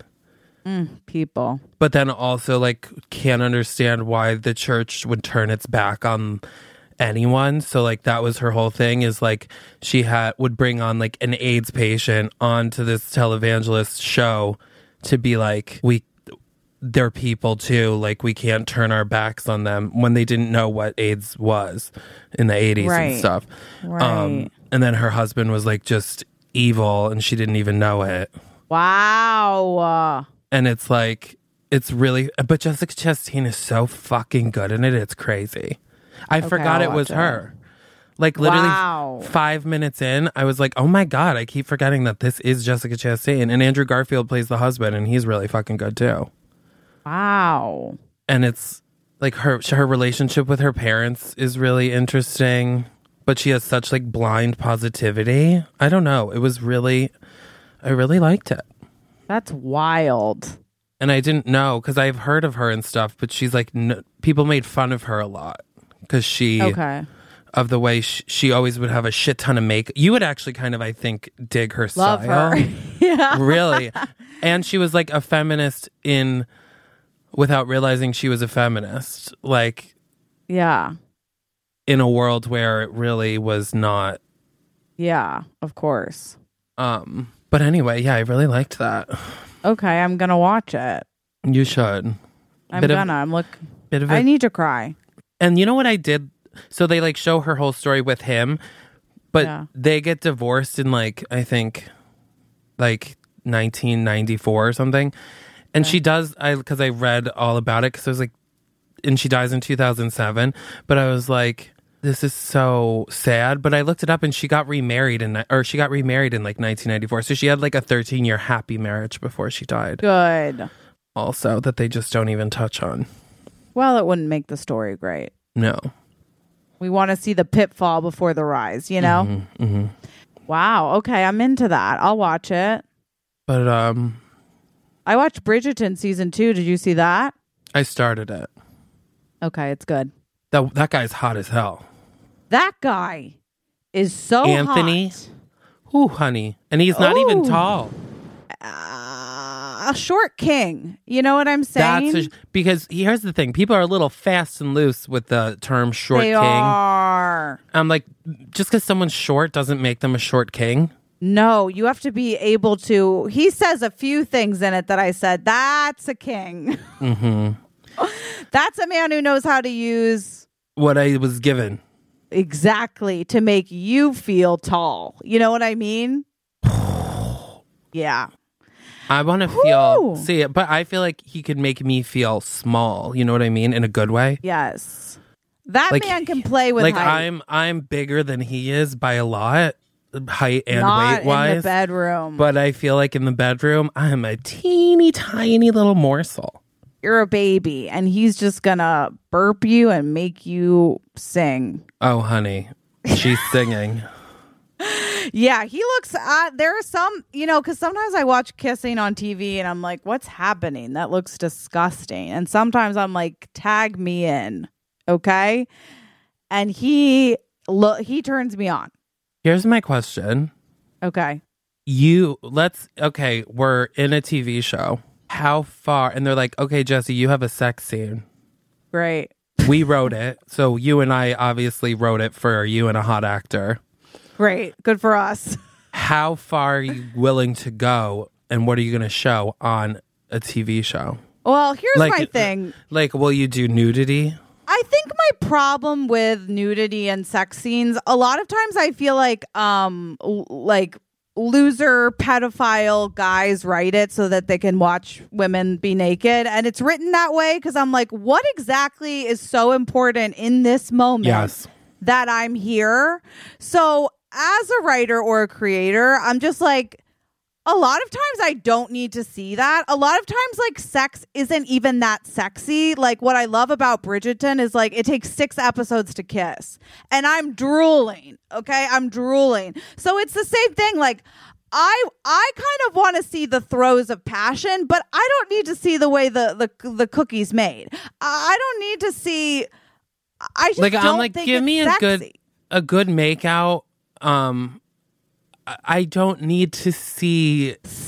E: People.
F: but then also like can't understand why the church would turn its back on anyone. So like that was her whole thing, is like she had would bring on like an AIDS patient onto this televangelist show to be like, we they're people too, like we can't turn our backs on them, when they didn't know what AIDS was in the eighties
E: Right.
F: and stuff.
E: Right.
F: Um, and then her husband was like just evil and she didn't even know it.
E: Wow.
F: And it's like, it's really, but Jessica Chastain is so fucking good in it. It's crazy. I forgot
E: I'll
F: it was
E: watch it.
F: her. Like literally
E: Wow.
F: five minutes in, I was like, oh my God, I keep forgetting that this is Jessica Chastain. And Andrew Garfield plays the husband and he's really fucking good too.
E: Wow.
F: And it's like her, her relationship with her parents is really interesting, but she has such like blind positivity. I don't know. It was really, I really liked it.
E: That's wild.
F: And I didn't know, because I've heard of her and stuff, but she's like, n- people made fun of her a lot because she,
E: Okay.
F: of the way sh- she always would have a shit ton of makeup. You would actually kind of, I think, dig her
E: Love
F: style.
E: her. Yeah.
F: Really. And she was like a feminist in, without realizing she was a feminist, like
E: Yeah.
F: in a world where it really was not.
E: Yeah, of course.
F: Um, but anyway, yeah, I really liked that.
E: Okay, I'm going to watch it.
F: You should.
E: I'm
F: Bit of-
E: gonna. I'm look.
F: Bit of a
E: I need to cry.
F: And you know what I did? So they like show her whole story with him, but
E: Yeah.
F: they get divorced in like, I think like nineteen ninety-four or something. And she does, I because I read all about it, because I was like, and she dies in two thousand seven. But I was like, this is so sad. But I looked it up and she got remarried in, or she got remarried in like nineteen ninety-four. So she had like a thirteen year happy marriage before she died.
E: Good.
F: Also, that they just don't even touch on.
E: Well, it wouldn't make the story great.
F: No.
E: We want to see the pitfall before the rise, you know?
F: Mm-hmm, mm-hmm.
E: Wow. Okay, I'm into that. I'll watch it.
F: But um,
E: I watched Bridgerton season two. Did you see that?
F: I started it.
E: Okay, it's good.
F: That that guy's hot as hell.
E: That guy is so
F: Anthony?
E: hot.
F: Ooh, honey. And he's not even
E: Ooh.
F: tall.
E: Uh, a short king. You know what I'm saying?
F: That's a, because here's the thing. People are a little fast and loose with the term short
E: they
F: king.
E: are.
F: I'm like, just because someone's short doesn't make them a short king.
E: No, you have to be able to. He says a few things in it that I said, that's a king.
F: Mm-hmm.
E: That's a man who knows how to use
F: What I was given.
E: exactly to make you feel tall. You know what I mean? Yeah.
F: I want to feel,
E: Whew.
F: see it, but I feel like he could make me feel small. You know what I mean? In a good way.
E: Yes. That
F: Like-
E: man can play with
F: Like
E: height.
F: I'm, I'm bigger than he is by a lot, height and
E: Not
F: weight
E: in the
F: wise.
E: bedroom.
F: But I feel like in the bedroom, I'm a teeny tiny little morsel.
E: You're a baby, and he's just gonna burp you and make you sing.
F: Oh, honey, she's singing.
E: Yeah, he looks. Uh, there are some, you know, because sometimes I watch kissing on T V, and I'm like, "What's happening? That looks disgusting." And sometimes I'm like, "Tag me in, okay?" And he look, he turns me on.
F: Here's my question.
E: Okay.
F: You, let's, okay, we're in a T V show. How far? And they're like, okay, Jesse, you have a sex scene.
E: Great.
F: We wrote it. So you and I obviously wrote it for you and a hot actor.
E: Great. Good for us.
F: How far are you willing to go? And what are you going to show on a T V show?
E: Well, here's
F: Like-
E: my thing.
F: Like, will you do nudity?
E: I think my problem with nudity and sex scenes, a lot of times I feel like um l- like loser pedophile guys write it so that they can watch women be naked, and it's written that way because I'm like, what exactly is so important in this moment
F: Yes.
E: that I'm here? So as a writer or a creator, I'm just like, a lot of times I don't need to see that. A lot of times, like, sex isn't even that sexy. Like, what I love about Bridgerton is, like, it takes six episodes to kiss. And I'm drooling, okay? I'm drooling. So it's the same thing. Like, I I kind of want to see the throes of passion, but I don't need to see the way the, the, the cookie's made. I don't need to see... I just
F: Like,
E: don't
F: I'm like,
E: think
F: give
E: it's
F: me a
E: sexy.
F: good, a good make out. Um, I- I don't need to see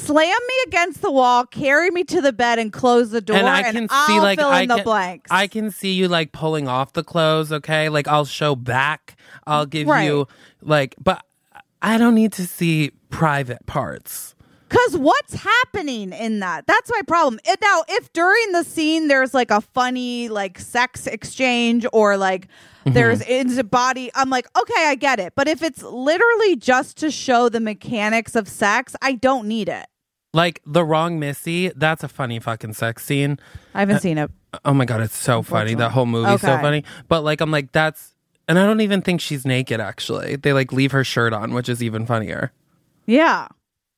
E: slam me against the wall, carry me to the bed, and close the door,
F: And I
E: and
F: can
E: I'll
F: see like
E: fill
F: I
E: in the
F: can,
E: blanks.
F: I can see you like pulling off the clothes, okay? Like I'll show back. I'll give
E: Right.
F: you like but I don't need to see private parts.
E: Because what's happening in that? That's my problem. And now, if during the scene there's like a funny like sex exchange or like
F: Mm-hmm.
E: there's into body, I'm like, okay, I get it. But if it's literally just to show the mechanics of sex, I don't need it.
F: Like The Wrong Missy, that's a funny fucking sex scene.
E: I haven't seen it.
F: Oh my god, it's so funny. That whole movie's so
E: Okay.
F: funny. But like I'm like that's and I don't even think she's naked actually. They like leave her shirt on, which is even funnier.
E: Yeah.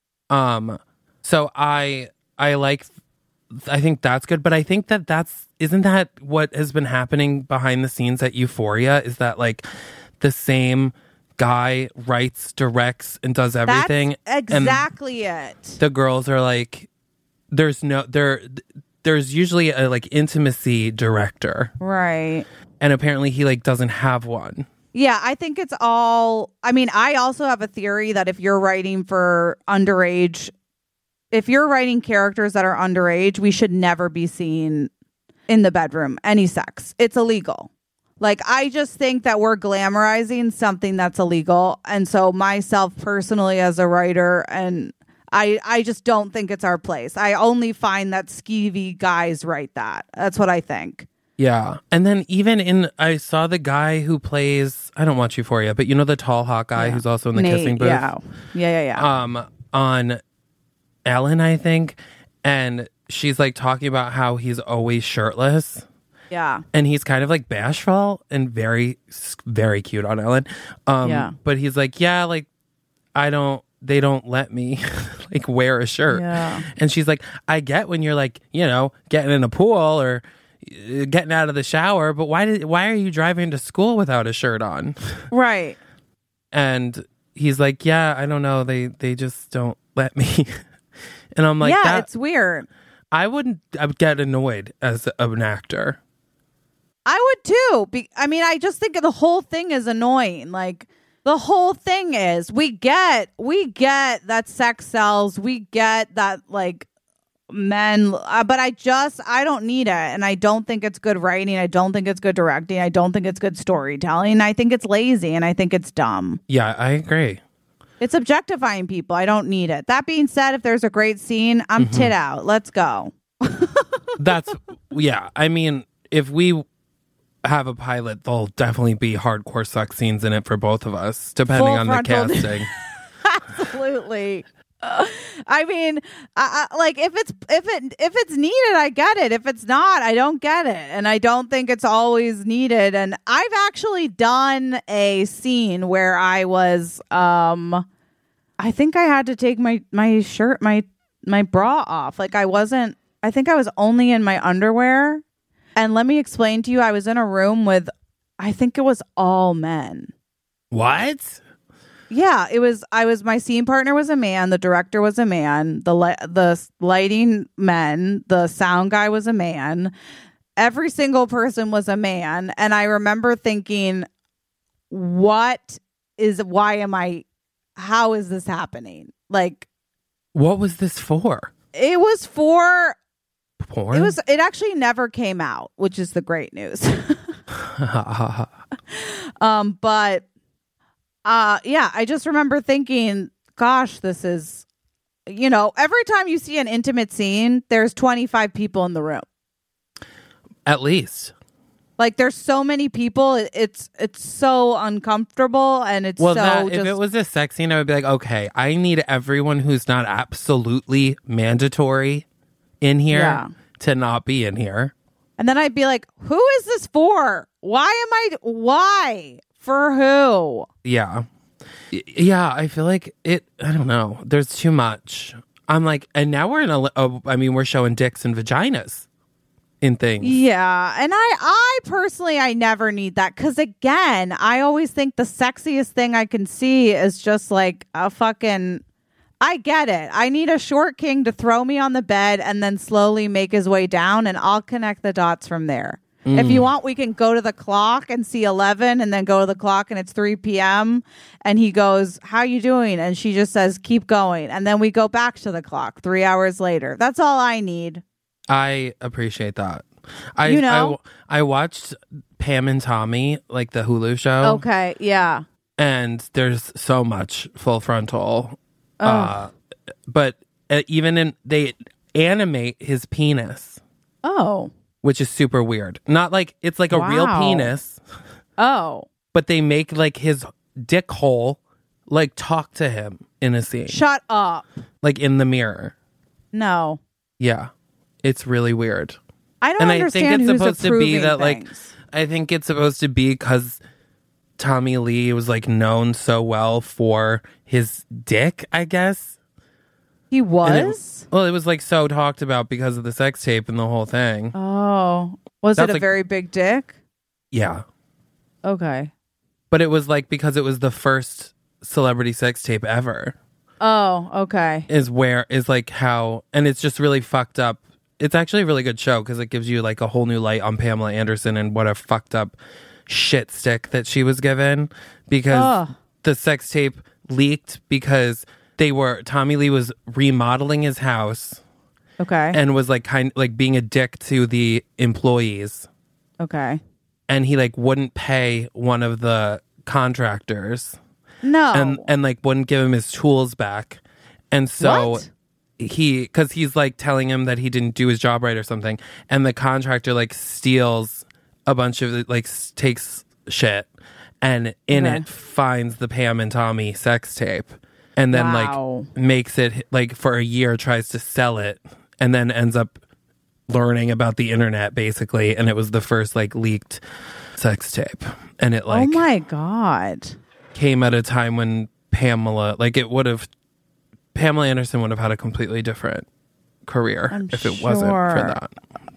F: Um so I I like I think that's good, but I think that that's isn't that what has been happening behind the scenes at Euphoria? Is that like the same guy writes, directs, and does everything?
E: That's exactly it.
F: The girls are like, there's no there. There's usually a like intimacy director,
E: Right.
F: and apparently he like doesn't have one.
E: Yeah, I think it's all. I mean, I also have a theory that if you're writing for underage, if you're writing characters that are underage, we should never be seen in the bedroom, any sex. It's illegal. Like, I just think that we're glamorizing something that's illegal. And so myself personally as a writer, and I, I just don't think it's our place. I only find that skeevy guys write that. That's what I think.
F: Yeah, and then even in I saw the guy who plays I don't watch Euphoria, but you know the tall hot guy
E: Yeah.
F: who's also in the
E: Nate,
F: kissing booth.
E: Yeah, yeah, yeah. yeah.
F: Um, on Ellen, I think, and she's like talking about how he's always shirtless.
E: yeah.
F: And he's kind of like bashful and very, very cute on Ellen. Um,
E: Yeah.
F: But he's like, yeah, like, I don't, they don't let me like wear a shirt.
E: Yeah.
F: And she's like, I get when you're like, you know, getting in a pool or uh, getting out of the shower, but why did, why are you driving to school without a shirt on?
E: Right.
F: And he's like, yeah, I don't know. They, they just don't let me. And I'm like,
E: yeah,
F: that,
E: it's weird.
F: I wouldn't, I would get annoyed as an actor.
E: I would too. Be- I mean, I just think the whole thing is annoying. Like, the whole thing is we get we get that sex sells. We get that like men, uh, but I just I don't need it, and I don't think it's good writing. I don't think it's good directing. I don't think it's good storytelling. I think it's lazy, and I think it's dumb.
F: Yeah, I agree.
E: It's objectifying people. I don't need it. That being said, if there's a great scene, I'm
F: Mm-hmm.
E: tit out. Let's go.
F: That's yeah. I mean, if we have a pilot, there'll definitely be hardcore sex scenes in it for both of us, depending
E: Full
F: on the
E: frontal-
F: casting.
E: Absolutely. Uh, I mean, I, I, like if it's if it if it's needed, I get it. If it's not, I don't get it, and I don't think it's always needed. And I've actually done a scene where I was, um, I think I had to take my my shirt my my bra off. Like I wasn't. I think I was only in my underwear. And let me explain to you, I was in a room with, I think it was all men.
F: What?
E: Yeah, it was. I was. My scene partner was a man. The director was a man. The li- the lighting men. The sound guy was a man. Every single person was a man. And I remember thinking, "What is? Why am I? How is this happening? Like,
F: What was this for?
E: it was for.
F: Porn?
E: It was. It actually never came out, which is the great news. um, but. Uh, yeah, I just remember thinking, gosh, this is, you know, every time you see an intimate scene, there's twenty-five people in the room.
F: At least.
E: Like, there's so many people. It, it's it's so uncomfortable, and it's
F: Well,
E: so
F: that,
E: just,
F: if it was a sex scene, I would be like, okay, I need everyone who's not absolutely mandatory in here
E: Yeah.
F: to not be in here.
E: and then I'd be like, who is this for? Why am I? Why for who?
F: Yeah. Y- Yeah, I feel like it, I don't know. There's too much. I'm like, and now we're in a, a I mean, we're showing dicks and vaginas in things.
E: Yeah, and I, I personally, I never need that because again, I always think the sexiest thing I can see is just like a fucking. I get it. I need a short king to throw me on the bed and then slowly make his way down, and I'll connect the dots from there. If
F: Mm.
E: you want, we can go to the clock and see eleven and then go to the clock and it's three p.m. And he goes, how you doing? And she just says, keep going. And then we go back to the clock three hours later. That's all I need.
F: I appreciate that. I,
E: You know?
F: I, I watched Pam and Tommy, like the Hulu show.
E: Okay. Yeah.
F: And there's so much full frontal. Uh, but uh, even in, they animate his penis,
E: Oh.
F: which is super weird. Not like, it's like a real
E: Wow.
F: penis,
E: Oh.
F: but they make like his dick hole, like talk to him in a scene,
E: Shut up.
F: like in the mirror.
E: No.
F: Yeah. It's really weird.
E: I don't
F: And I think
E: understand
F: it's
E: who's
F: supposed to be
E: approving
F: that, like,
E: things.
F: I think it's supposed to be because Tommy Lee was like known so well for his dick, I guess.
E: He
F: And
E: was?
F: it, well, it was like so talked about because of the sex tape and the whole thing.
E: Oh. Was
F: That's
E: it a
F: like-
E: very big dick?
F: Yeah.
E: Okay.
F: But it was like because it was the first celebrity sex tape ever,
E: Oh, okay.
F: is where is like how, and it's just really fucked up. It's actually a really good show because it gives you like a whole new light on Pamela Anderson and what a fucked up shit stick that she was given because
E: Ugh.
F: the sex tape leaked because they were, Tommy Lee was remodeling his house
E: Okay.
F: and was like kind like being a dick to the employees,
E: okay.
F: and he like wouldn't pay one of the contractors
E: No.
F: and and like wouldn't give him his tools back, and so
E: What?
F: he because he's like telling him that he didn't do his job right or something, and the contractor like steals a bunch of it, like s- takes shit, and in
E: Okay.
F: it finds the Pam and Tommy sex tape, and then
E: Wow.
F: like makes it like for a year, tries to sell it, and then ends up learning about the internet basically, and it was the first like leaked sex tape, and it like
E: oh my God.
F: came at a time when Pamela, like it would have, Pamela Anderson would have had a completely different career
E: I'm
F: if it wasn't for
E: sure.
F: that.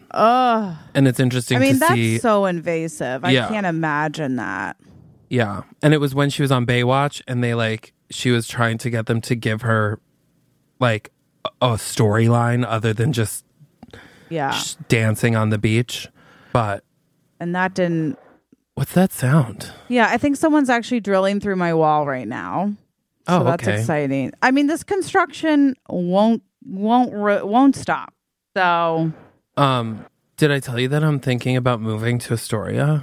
E: Ugh.
F: And it's interesting
E: I mean,
F: to
E: that's
F: see.
E: so invasive. I
F: Yeah.
E: can't imagine that.
F: Yeah. And it was when she was on Baywatch and they like, she was trying to get them to give her like a a storyline other than just
E: Yeah.
F: sh- dancing on the beach. But
E: And that didn't.
F: what's that sound?
E: Yeah, I think someone's actually drilling through my wall right now. So
F: Oh,
E: that's
F: okay.
E: exciting. I mean, this construction won't won't re- won't stop. So
F: Um, did I tell you that I'm thinking about moving to Astoria?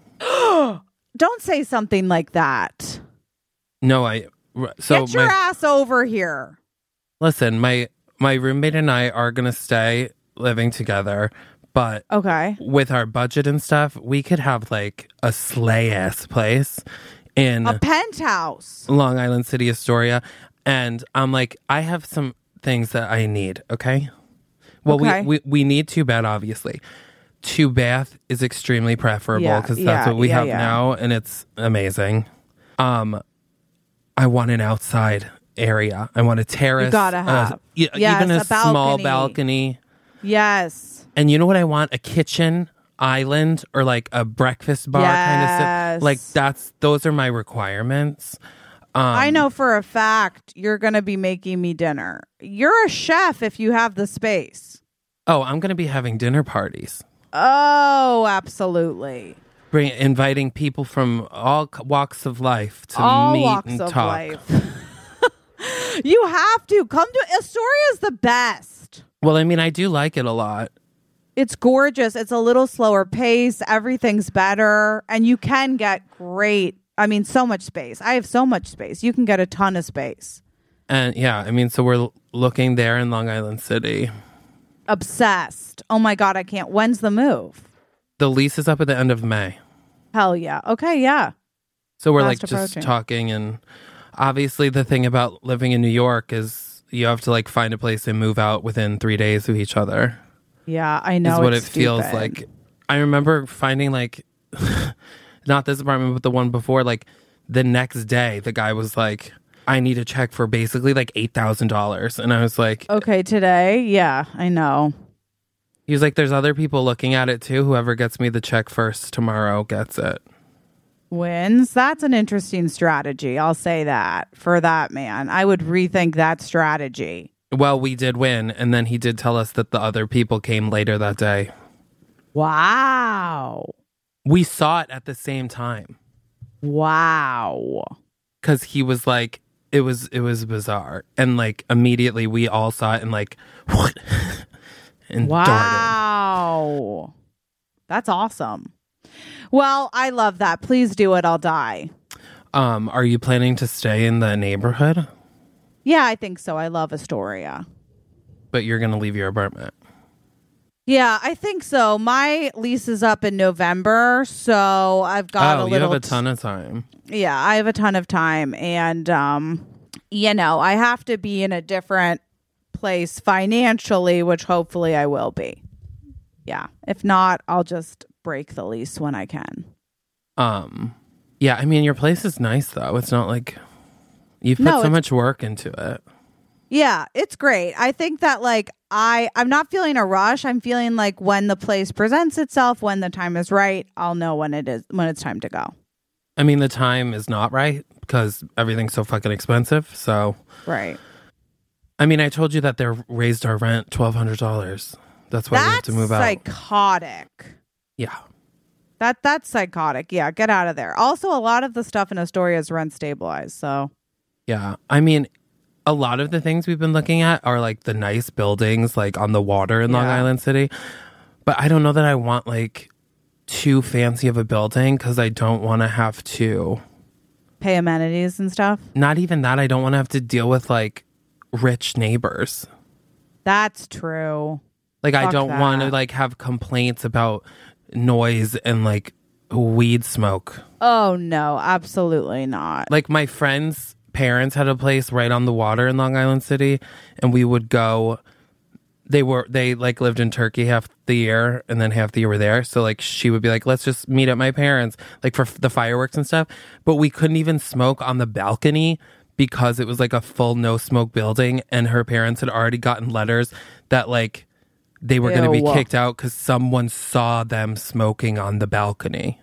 E: don't say something like that.
F: No, I. r- So
E: Get your
F: my,
E: ass over here.
F: listen, my my roommate and I are gonna stay living together, but
E: Okay.
F: with our budget and stuff, we could have like a slay ass place in
E: A penthouse.
F: Long Island City, Astoria. And I'm like, I have some things that I need, okay? Well,
E: Okay.
F: we, we, we need two bed, obviously. Two bath is extremely preferable
E: Yeah,
F: because that's
E: yeah,
F: what we
E: yeah,
F: have
E: yeah.
F: now, and it's amazing. Um, I want an outside area. I want a terrace.
E: gotta
F: uh,
E: have.
F: e-
E: Yes,
F: even a,
E: a
F: small
E: balcony.
F: balcony.
E: Yes.
F: And you know what I want? A kitchen island or like a breakfast bar kind of
E: Yes.
F: stuff. Like that's those are my requirements. Um,
E: I know for a fact you're going to be making me dinner. You're a chef if you have the space.
F: Oh, I'm going to be having dinner parties.
E: Oh, absolutely.
F: Bring inviting people from all c- walks of life to
E: All
F: meet
E: walks
F: and
E: of
F: talk.
E: life. You have to come to Astoria's the best.
F: Well, I mean, I do like it a lot.
E: It's gorgeous. It's a little slower pace. Everything's better. And you can get great, I mean, so much space. I have so much space. You can get a ton of space.
F: And yeah, I mean, so we're l- looking there in Long Island City.
E: Obsessed. Oh my God, I can't. When's the move?
F: The lease is up at the end of May.
E: Hell yeah. Okay, yeah.
F: So we're
E: Fast
F: like just
E: approaching.
F: talking, and obviously the thing about living in New York is you have to like find a place and move out within three days of each other.
E: Yeah, I know.
F: is what it
E: it's
F: feels
E: stupid.
F: like. I remember finding like, not this apartment, but the one before, like the next day, the guy was like, I need a check for basically like eight thousand dollars. And I was like,
E: Okay, today. Yeah, I know.
F: he was like, there's other people looking at it too. Whoever gets me the check first tomorrow gets it.
E: Wins. That's an interesting strategy. I'll say that for that man. I would rethink that strategy.
F: Well, we did win. And then he did tell us that the other people came later that day.
E: Wow.
F: We saw it at the same time.
E: Wow.
F: Because he was like, it was it was bizarre. And like immediately we all saw it and like, what? and darted.
E: Wow. That's awesome. Well, I love that. Please do it. I'll die.
F: Um, are you planning to stay in the neighborhood?
E: Yeah, I think so. I love Astoria.
F: But you're going to leave your apartment.
E: Yeah, I think so. My lease is up in November, so I've got
F: oh,
E: a little...
F: you have a ton of time.
E: Yeah, I have a ton of time. And, um, you know, I have to be in a different place financially, which hopefully I will be. Yeah. If not, I'll just break the lease when I can.
F: Um, yeah, I mean, your place is nice, though. It's not like you've put
E: No,
F: so
E: it's-
F: much work into it.
E: Yeah, it's great. I think that like I I'm not feeling a rush. I'm feeling like when the place presents itself, when the time is right, I'll know when it is when it's time to go.
F: I mean, the time is not right because everything's so fucking expensive. So,
E: Right.
F: I mean, I told you that they raised our rent twelve hundred dollars. That's why we have
E: That's
F: to move out.
E: psychotic.
F: Yeah.
E: That that's psychotic. Yeah, get out of there. Also, a lot of the stuff in Astoria is rent stabilized. So
F: Yeah. I mean, a lot of the things we've been looking at are like the nice buildings, like on the water in Long
E: Yeah.
F: Island City. But I don't know that I want like too fancy of a building because I don't want to have to.
E: pay amenities and stuff.
F: Not even that. I don't want to have to deal with like rich neighbors.
E: That's true.
F: Like I
E: Fuck
F: don't want to
E: that.
F: like have complaints about noise and like weed smoke.
E: Oh no, absolutely not.
F: Like my friends' parents had a place right on the water in Long Island City, and we would go. They were they like lived in Turkey half the year, and then half the year were there. So like she would be like, "Let's just meet at my parents," like for f- the fireworks and stuff. But we couldn't even smoke on the balcony because it was like a full no smoke building, and her parents had already gotten letters that like they were going to be
E: Ew.
F: kicked out because someone saw them smoking on the balcony.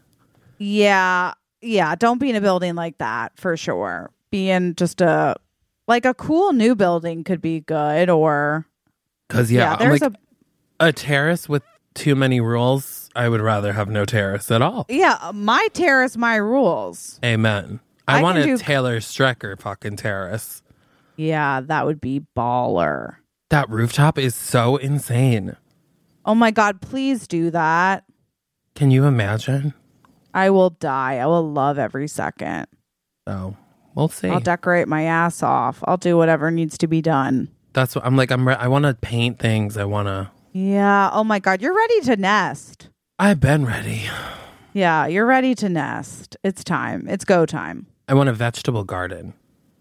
E: Yeah, yeah. Don't be in a building like that for sure. Be in just a like a cool new building could be good, or
F: Because yeah,
E: yeah,
F: I'm
E: there's
F: like,
E: a
F: a terrace with too many rules. I would rather have no terrace at all.
E: yeah. My terrace, my rules.
F: Amen. I,
E: I
F: want
E: can
F: a
E: do-
F: Taylor Strecker fucking terrace.
E: Yeah, that would be baller.
F: That rooftop is so insane.
E: Oh my god, please do that.
F: Can you imagine?
E: I will die. I will love every second.
F: Oh, we'll see.
E: I'll decorate my ass off. I'll do whatever needs to be done.
F: That's what I'm like. I'm. Re- I want to paint things. I want to.
E: Yeah. Oh my god, you're ready to nest.
F: I've been ready.
E: Yeah, you're ready to nest. It's time. It's go time.
F: I want a vegetable garden,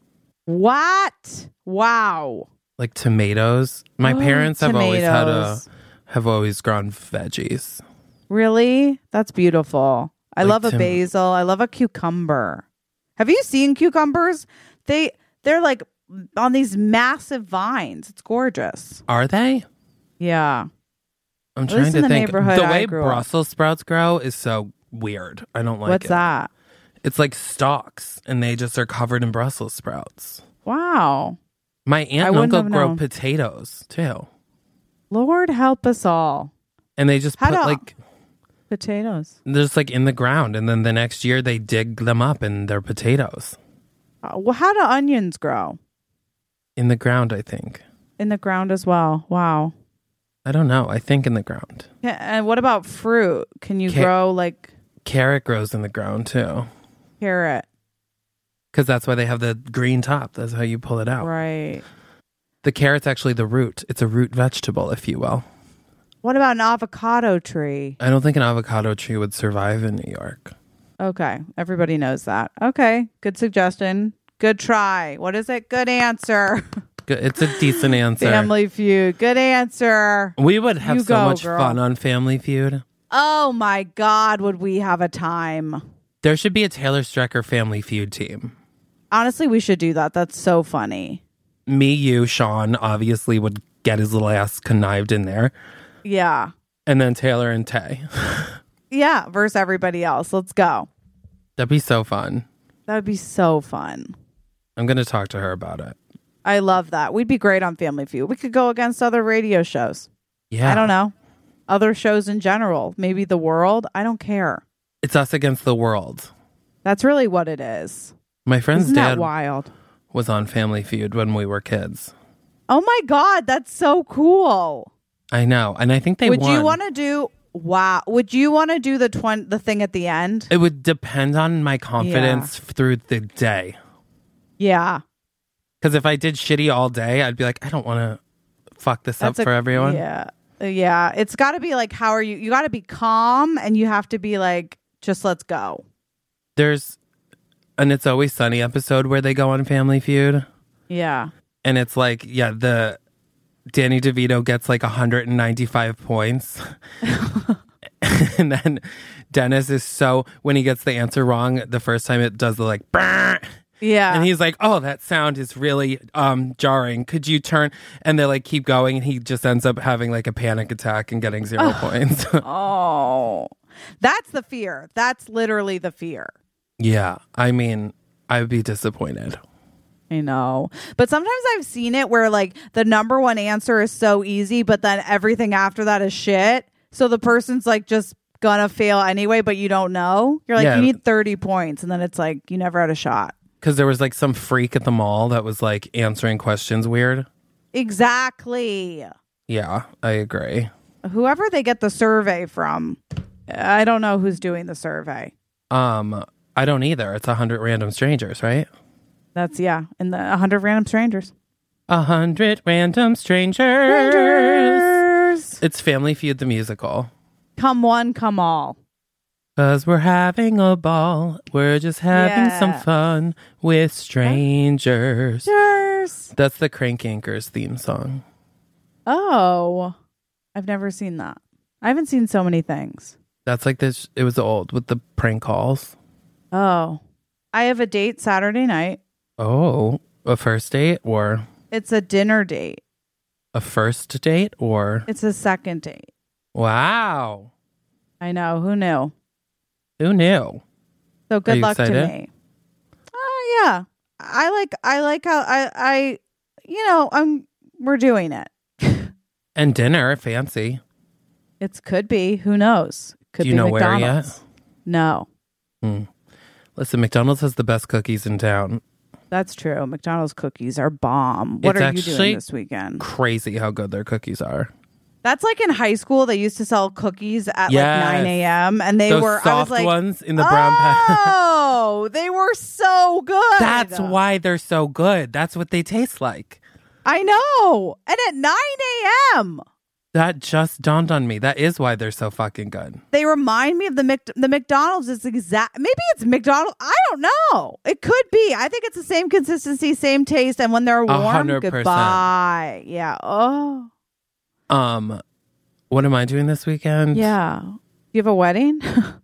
E: What? Wow.
F: like tomatoes. My parents have always had a
E: Tomatoes.
F: have always grown veggies.
E: Really? That's beautiful. I
F: Like
E: love a
F: tom-
E: basil. I love a cucumber. Have you seen cucumbers? They they're like on these massive vines. It's gorgeous.
F: Are they?
E: Yeah.
F: I'm
E: At
F: trying
E: least
F: to
E: in the
F: think.
E: neighborhood
F: The
E: I
F: way
E: grew up.
F: Brussels sprouts grow is so weird. I don't like
E: What's
F: it.
E: that?
F: It's like stalks, and they just are covered in Brussels sprouts.
E: Wow.
F: My aunt
E: I
F: and
E: wouldn't
F: uncle
E: have
F: grow
E: known.
F: potatoes too,
E: Lord help us all.
F: and they just
E: How
F: put
E: do-
F: like
E: Potatoes.
F: they're just like in the ground, and then the next year they dig them up, and they're potatoes
E: Uh, well, how do onions grow?
F: in the ground. I think.
E: In the ground as well. Wow.
F: I don't know. I think in the ground.
E: Yeah, and what about fruit? Can you
F: Ca-
E: grow like
F: Carrot grows in the ground too,
E: carrot?
F: because that's why they have the green top. That's how you pull it out.
E: Right.
F: The carrot's actually the root. It's a root vegetable, if you will.
E: What about an avocado tree?
F: I don't think an avocado tree would survive in New York.
E: Okay. Everybody knows that. Okay. Good suggestion. Good try. What is it? Good answer.
F: Good- It's a decent answer.
E: Family Feud. Good answer.
F: We would have
E: You
F: so
E: go,
F: much
E: girl.
F: fun on Family Feud.
E: Oh my God, would we have a time?
F: There should be a Taylor Strecker Family Feud team.
E: Honestly, we should do that. That's so funny.
F: Me, you, Sean, obviously would get his little ass connived in there.
E: Yeah.
F: And then Taylor and Tay.
E: Yeah. Versus everybody else. Let's go.
F: That'd be so fun.
E: That would be so fun.
F: I'm going to talk to her about it.
E: I love that. We'd be great on Family Feud. We could go against other radio shows.
F: Yeah.
E: I don't know. Other shows in general, maybe The World. I don't care.
F: It's us against the world.
E: That's really what it is.
F: My friend's
E: Isn't that
F: dad
E: wild?
F: was on Family Feud when we were kids.
E: Oh my God, that's so cool.
F: I know. And I think they
E: Would
F: won.
E: you want to do, wow. Would you want to do the twen- the thing at the end?
F: It would depend on my confidence
E: Yeah.
F: through the day.
E: Yeah.
F: Because if I did shitty all day, I'd be like, I don't want to fuck this
E: That's
F: up
E: a-
F: for everyone.
E: Yeah. Yeah. It's got to be like, how are you? You got to be calm and you have to be like, just let's go.
F: There's an It's Always Sunny episode where they go on Family Feud.
E: Yeah.
F: And it's like, yeah, the Danny DeVito gets like one hundred ninety-five points. And then Dennis is so, when he gets the answer wrong, the first time it does the like, "Brr."
E: Yeah.
F: And he's like, oh, that sound is really um, jarring. Could you turn? And they like keep going. And he just ends up having like a panic attack and getting zero points.
E: Oh, that's the fear. That's literally the fear.
F: Yeah. I mean, I would be disappointed.
E: I know. But sometimes I've seen it where like the number one answer is so easy, but then everything after that is shit. So the person's like just gonna fail anyway, but you don't know. You're like,
F: Yeah.
E: you need thirty points. And then it's like, you never had a shot.
F: Because there was like some freak at the mall that was like answering questions weird.
E: Exactly.
F: Yeah, I agree.
E: Whoever they get the survey from, I don't know who's doing the survey.
F: Um, I don't either. It's a hundred random strangers, right?
E: That's, yeah, in the one hundred Random Strangers.
F: A hundred random strangers.
E: Strangers.
F: It's Family Feud the musical.
E: Come one, come all.
F: Cause we're having a ball. We're just having
E: Yeah.
F: some fun with strangers.
E: Cheers.
F: That's the Crank Anchors theme song.
E: Oh, I've never seen that. I haven't seen so many things.
F: That's like this. It was old with the prank calls.
E: Oh, I have a date Saturday night.
F: Oh, a first date or
E: It's a dinner date.
F: a first date or
E: It's a second date.
F: wow.
E: I know. Who knew?
F: Who knew?
E: So good
F: you
E: luck
F: excited?
E: to me. Oh, yeah. I like, I like how I, I, you know, I'm, we're doing it.
F: And dinner, fancy.
E: It's could be. Who knows? Could
F: Do you
E: be
F: know where
E: McDonald's.
F: yet?
E: No,
F: Hmm. Listen, McDonald's has the best cookies in town.
E: that's true. McDonald's cookies are bomb. What
F: It's
E: are you
F: actually
E: doing this weekend?
F: Crazy how good their cookies are.
E: That's like in high school. They used to sell cookies at
F: Yes.
E: like nine a.m. and they
F: Those
E: were.
F: soft
E: I was like,
F: ones in the brown pack.
E: oh, they were so good.
F: That's why they're so good. That's what they taste like.
E: I know. And at nine a.m.
F: That just dawned on me. That is why they're so fucking good.
E: they remind me of the Mc, the McDonald's is exact. Maybe it's McDonald's. I don't know. It could be. I think it's the same consistency, same taste, and when they're warm,
F: hundred percent.
E: goodbye. Yeah. Oh.
F: Um, what am I doing this weekend?
E: Yeah. You have a wedding?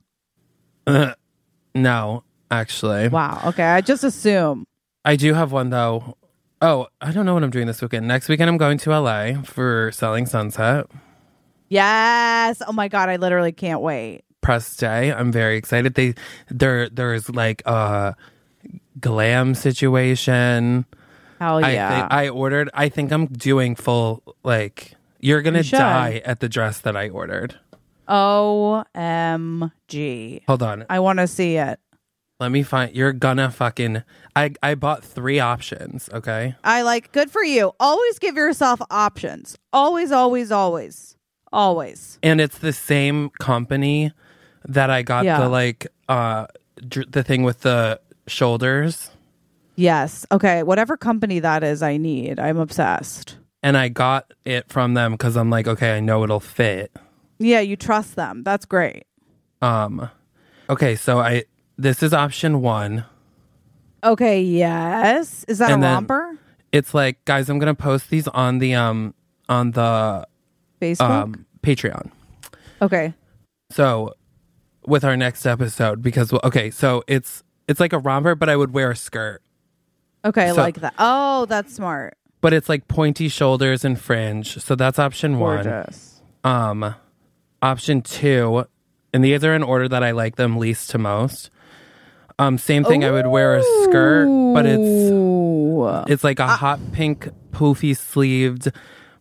F: No, actually.
E: Wow. Okay. I just assume.
F: I do have one though. Oh, I don't know what I'm doing this weekend. Next weekend I'm going to L A for Selling Sunset
E: Yes. Oh my God. I literally can't wait.
F: press day. I'm very excited. They there there's like a glam situation.
E: Hell
F: I
E: yeah.
F: think I ordered. I think I'm doing full like you're gonna
E: You should.
F: die at the dress that I ordered.
E: O M G.
F: Hold on.
E: I want to see it.
F: Let me find. You're gonna fucking. I I bought three options. Okay.
E: I like, good for you. Always give yourself options. Always, always, always. Always.
F: And it's the same company that I got
E: Yeah.
F: the like uh dr- the thing with the shoulders,
E: Yes. Okay. Whatever company that is, I need. I'm obsessed.
F: and I got it from them because I'm like, okay, I know it'll fit.
E: Yeah, you trust them. That's great.
F: Um, okay, so I this is option one.
E: Okay. Yes. Is that
F: And
E: a
F: then-
E: romper?
F: It's like, guys, I'm gonna post these on the um on the
E: Facebook?
F: um Patreon.
E: Okay.
F: So with our next episode, because well, okay, so it's it's like a romper, but I would wear a skirt.
E: Okay. I
F: So-
E: like that. Oh, that's smart.
F: But it's like pointy shoulders and fringe. So that's option one.
E: Gorgeous.
F: Um, option two, and these are in order that I like them least to most. Um, same thing. I would wear a skirt, but it's
E: Ooh.
F: it's like a hot pink poofy sleeved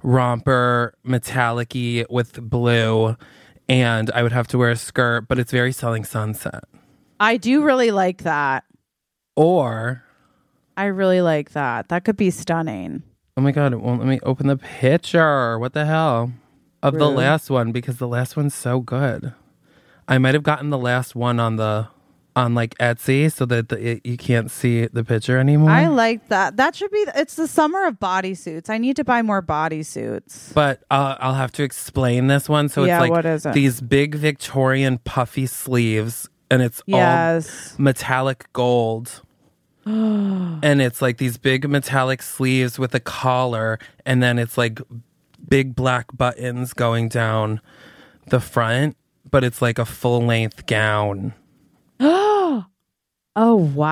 F: romper, metallic-y with blue, and I would have to wear a skirt, but it's very Selling Sunset.
E: I do really like that.
F: Or,
E: I really like that. That could be stunning.
F: oh my God, it won't let me open the picture. What the hell? Of the
E: Rude.
F: last one, because the last one's so good. I might have gotten the last one on the on like Etsy so that the, it, you can't see the picture anymore.
E: I like that. That should be, it's the summer of bodysuits. I need to buy more bodysuits.
F: But uh, I'll have to explain this one. So
E: Yeah,
F: it's like
E: what is it?
F: these big Victorian puffy sleeves, and it's
E: Yes.
F: all metallic gold. And it's like these big metallic sleeves with a collar, and then it's like big black buttons going down the front, but it's like a full length gown.
E: Oh,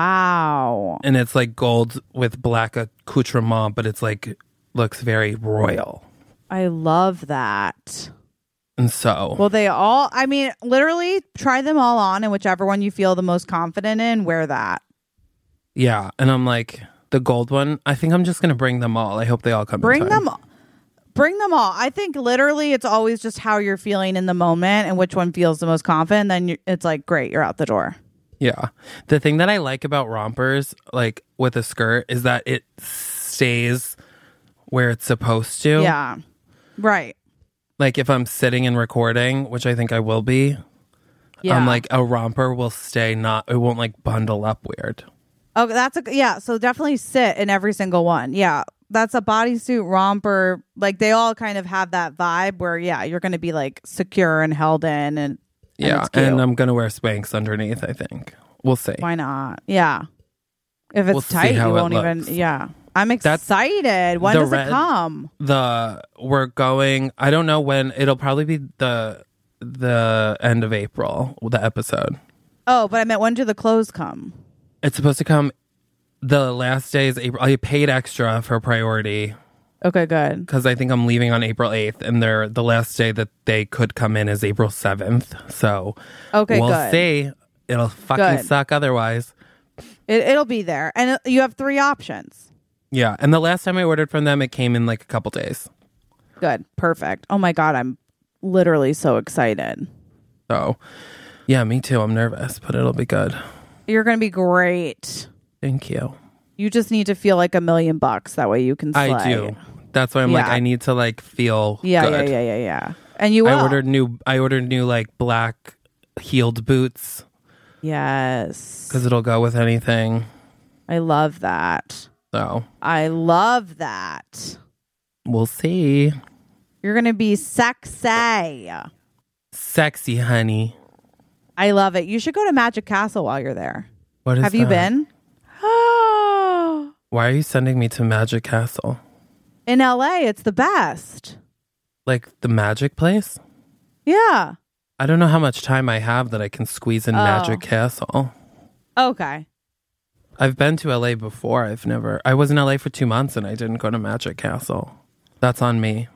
E: wow.
F: And it's like gold with black accoutrement, but it's like looks very royal.
E: I love that.
F: And so,
E: Well, they all, I mean, literally try them all on, and whichever one you feel the most confident in, wear that.
F: yeah. And I'm like, the gold one, I think I'm just going to bring them all. I hope they all come in
E: Bring
F: time.
E: them all. Bring them all. I think literally it's always just how you're feeling in the moment and which one feels the most confident. Then you, it's like, great, you're out the door.
F: Yeah. The thing that I like about rompers, like with a skirt, is that it stays where it's supposed to.
E: Yeah. Right.
F: Like if I'm sitting and recording, which I think I will be,
E: Yeah.
F: I'm like, a romper will stay not, it won't like bundle up weird.
E: Oh, that's a, yeah. So definitely sit in every single one. Yeah. That's a bodysuit romper. Like they all kind of have that vibe where, yeah, you're going to be like secure and held in. And, and
F: Yeah.
E: it's cute.
F: And I'm going to wear Spanx underneath, I think. We'll see.
E: Why not? Yeah. If it's
F: We'll see
E: tight,
F: how
E: you
F: it
E: won't even.
F: looks.
E: Yeah. I'm
F: That's-
E: excited. When
F: the
E: does
F: red-
E: it come?
F: The, we're going, I don't know when, it'll probably be the, the end of April, the episode.
E: Oh, but I meant when do the clothes come?
F: It's supposed to come, the last day is April. I paid extra for priority
E: Okay, good.
F: because I think I'm leaving on April eighth, and they're, the last day that they could come in is April seventh. So
E: Okay,
F: we'll
E: good.
F: see. It'll fucking
E: Good.
F: suck otherwise.
E: It, it'll be there. And it, you have three options.
F: Yeah. And the last time I ordered from them, it came in like a couple days.
E: Good. Perfect. Oh my God. I'm literally so excited.
F: So yeah, me too. I'm nervous, but it'll be good.
E: You're going to be great.
F: Thank you.
E: You just need to feel like a million bucks. That way you can slay.
F: I do. That's why I'm like,
E: Yeah.
F: I need to like feel
E: Yeah,
F: good.
E: yeah, yeah, yeah, yeah. And you will.
F: I ordered new, I ordered new like black heeled boots
E: Yes.
F: because it'll go with anything.
E: I love that.
F: So
E: I love that.
F: we'll see.
E: You're going to be sexy.
F: Sexy, honey.
E: I love it. You should go to Magic Castle while you're there.
F: What is
E: Have you
F: that?
E: been?
F: Why are you sending me to Magic Castle?
E: In L A, it's the best.
F: Like the magic place?
E: Yeah.
F: I don't know how much time I have that I can squeeze in
E: Oh.
F: Magic Castle.
E: Okay.
F: I've been to L A before. I've never. I was in L A for two months and I didn't go to Magic Castle. That's on me.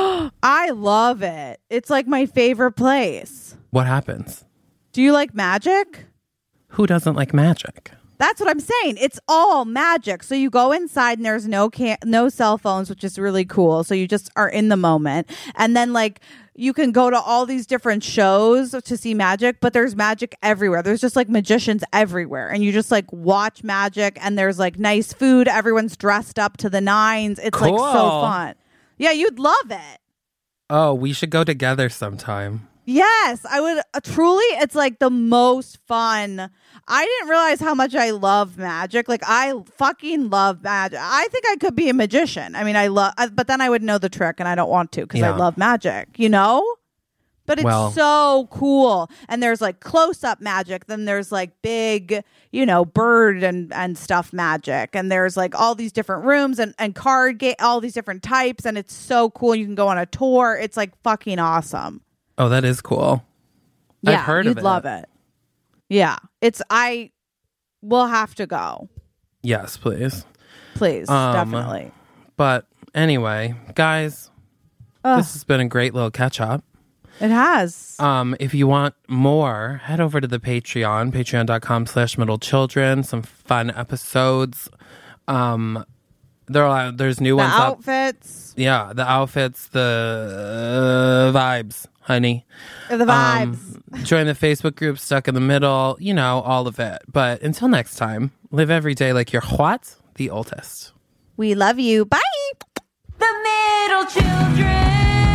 E: I love it. It's like my favorite place.
F: What happens?
E: Do you like magic?
F: Who doesn't like magic?
E: That's what I'm saying. It's all magic. So you go inside and there's no ca- no cell phones, which is really cool. So you just are in the moment. And then like you can go to all these different shows to see magic, but there's magic everywhere. There's just like magicians everywhere. And you just like watch magic and there's like nice food. Everyone's dressed up to the nines. It's like so
F: Cool.
E: fun. Yeah, you'd love it.
F: Oh, we should go together sometime.
E: Yes, I would. Uh, truly, it's like the most fun. I didn't realize how much I love magic. Like I fucking love magic. I think I could be a magician. I mean, I love, I, but then I would know the trick, and I don't want to because
F: Yeah.
E: I love magic. You know. But it's
F: Well-
E: so cool. And there's like close up magic. Then there's like big, you know, bird and, and stuff magic. And there's like all these different rooms and, and card game, all these different types. And it's so cool. You can go on a tour. It's like fucking awesome.
F: Oh, that is cool.
E: Yeah,
F: I've heard
E: you'd
F: of it.
E: love it. Yeah. It's, I will have to go.
F: Yes, please.
E: Please.
F: Um,
E: Definitely.
F: But anyway, guys,
E: Ugh,
F: this has been a great little catch up.
E: it has.
F: Um, if you want more, head over to the Patreon, patreon.com slash middle children. Some fun episodes. Um, There are there's new
E: The
F: ones up.
E: outfits.
F: Yeah, the outfits, the uh, vibes, honey.
E: The vibes.
F: Um, join the Facebook group Stuck in the Middle, you know, all of it. But until next time, live every day like you're what? The oldest.
E: We love you. Bye.
D: The middle children.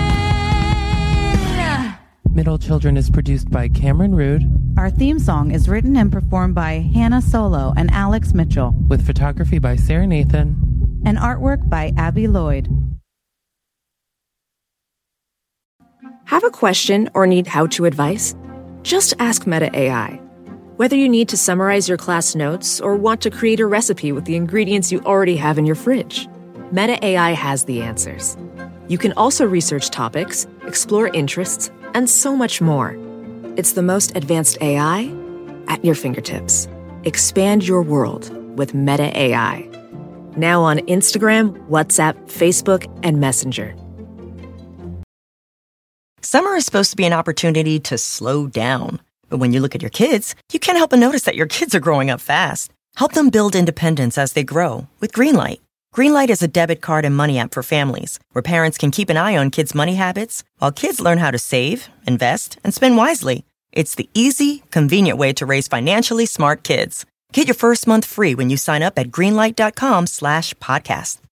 F: Middle Children is produced by Cameron Rude
E: Our theme song is written and performed by Hannah Solo and Alex Mitchell,
F: with photography by Sarah Nathan
E: and artwork by Abby Lloyd.
A: Have a question or need how-to advice? Just ask Meta A I. Whether you need to summarize your class notes or want to create a recipe with the ingredients you already have in your fridge, Meta A I has the answers. You can also research topics, explore interests, and so much more. It's the most advanced A I at your fingertips. Expand your world with Meta A I. Now on Instagram, WhatsApp, Facebook, and Messenger.
C: Summer is supposed to be an opportunity to slow down. But when you look at your kids, you can't help but notice that your kids are growing up fast. Help them build independence as they grow with Greenlight. Greenlight is a debit card and money app for families where parents can keep an eye on kids' money habits while kids learn how to save, invest, and spend wisely. It's the easy, convenient way to raise financially smart kids. Get your first month free when you sign up at greenlight.com slash podcast.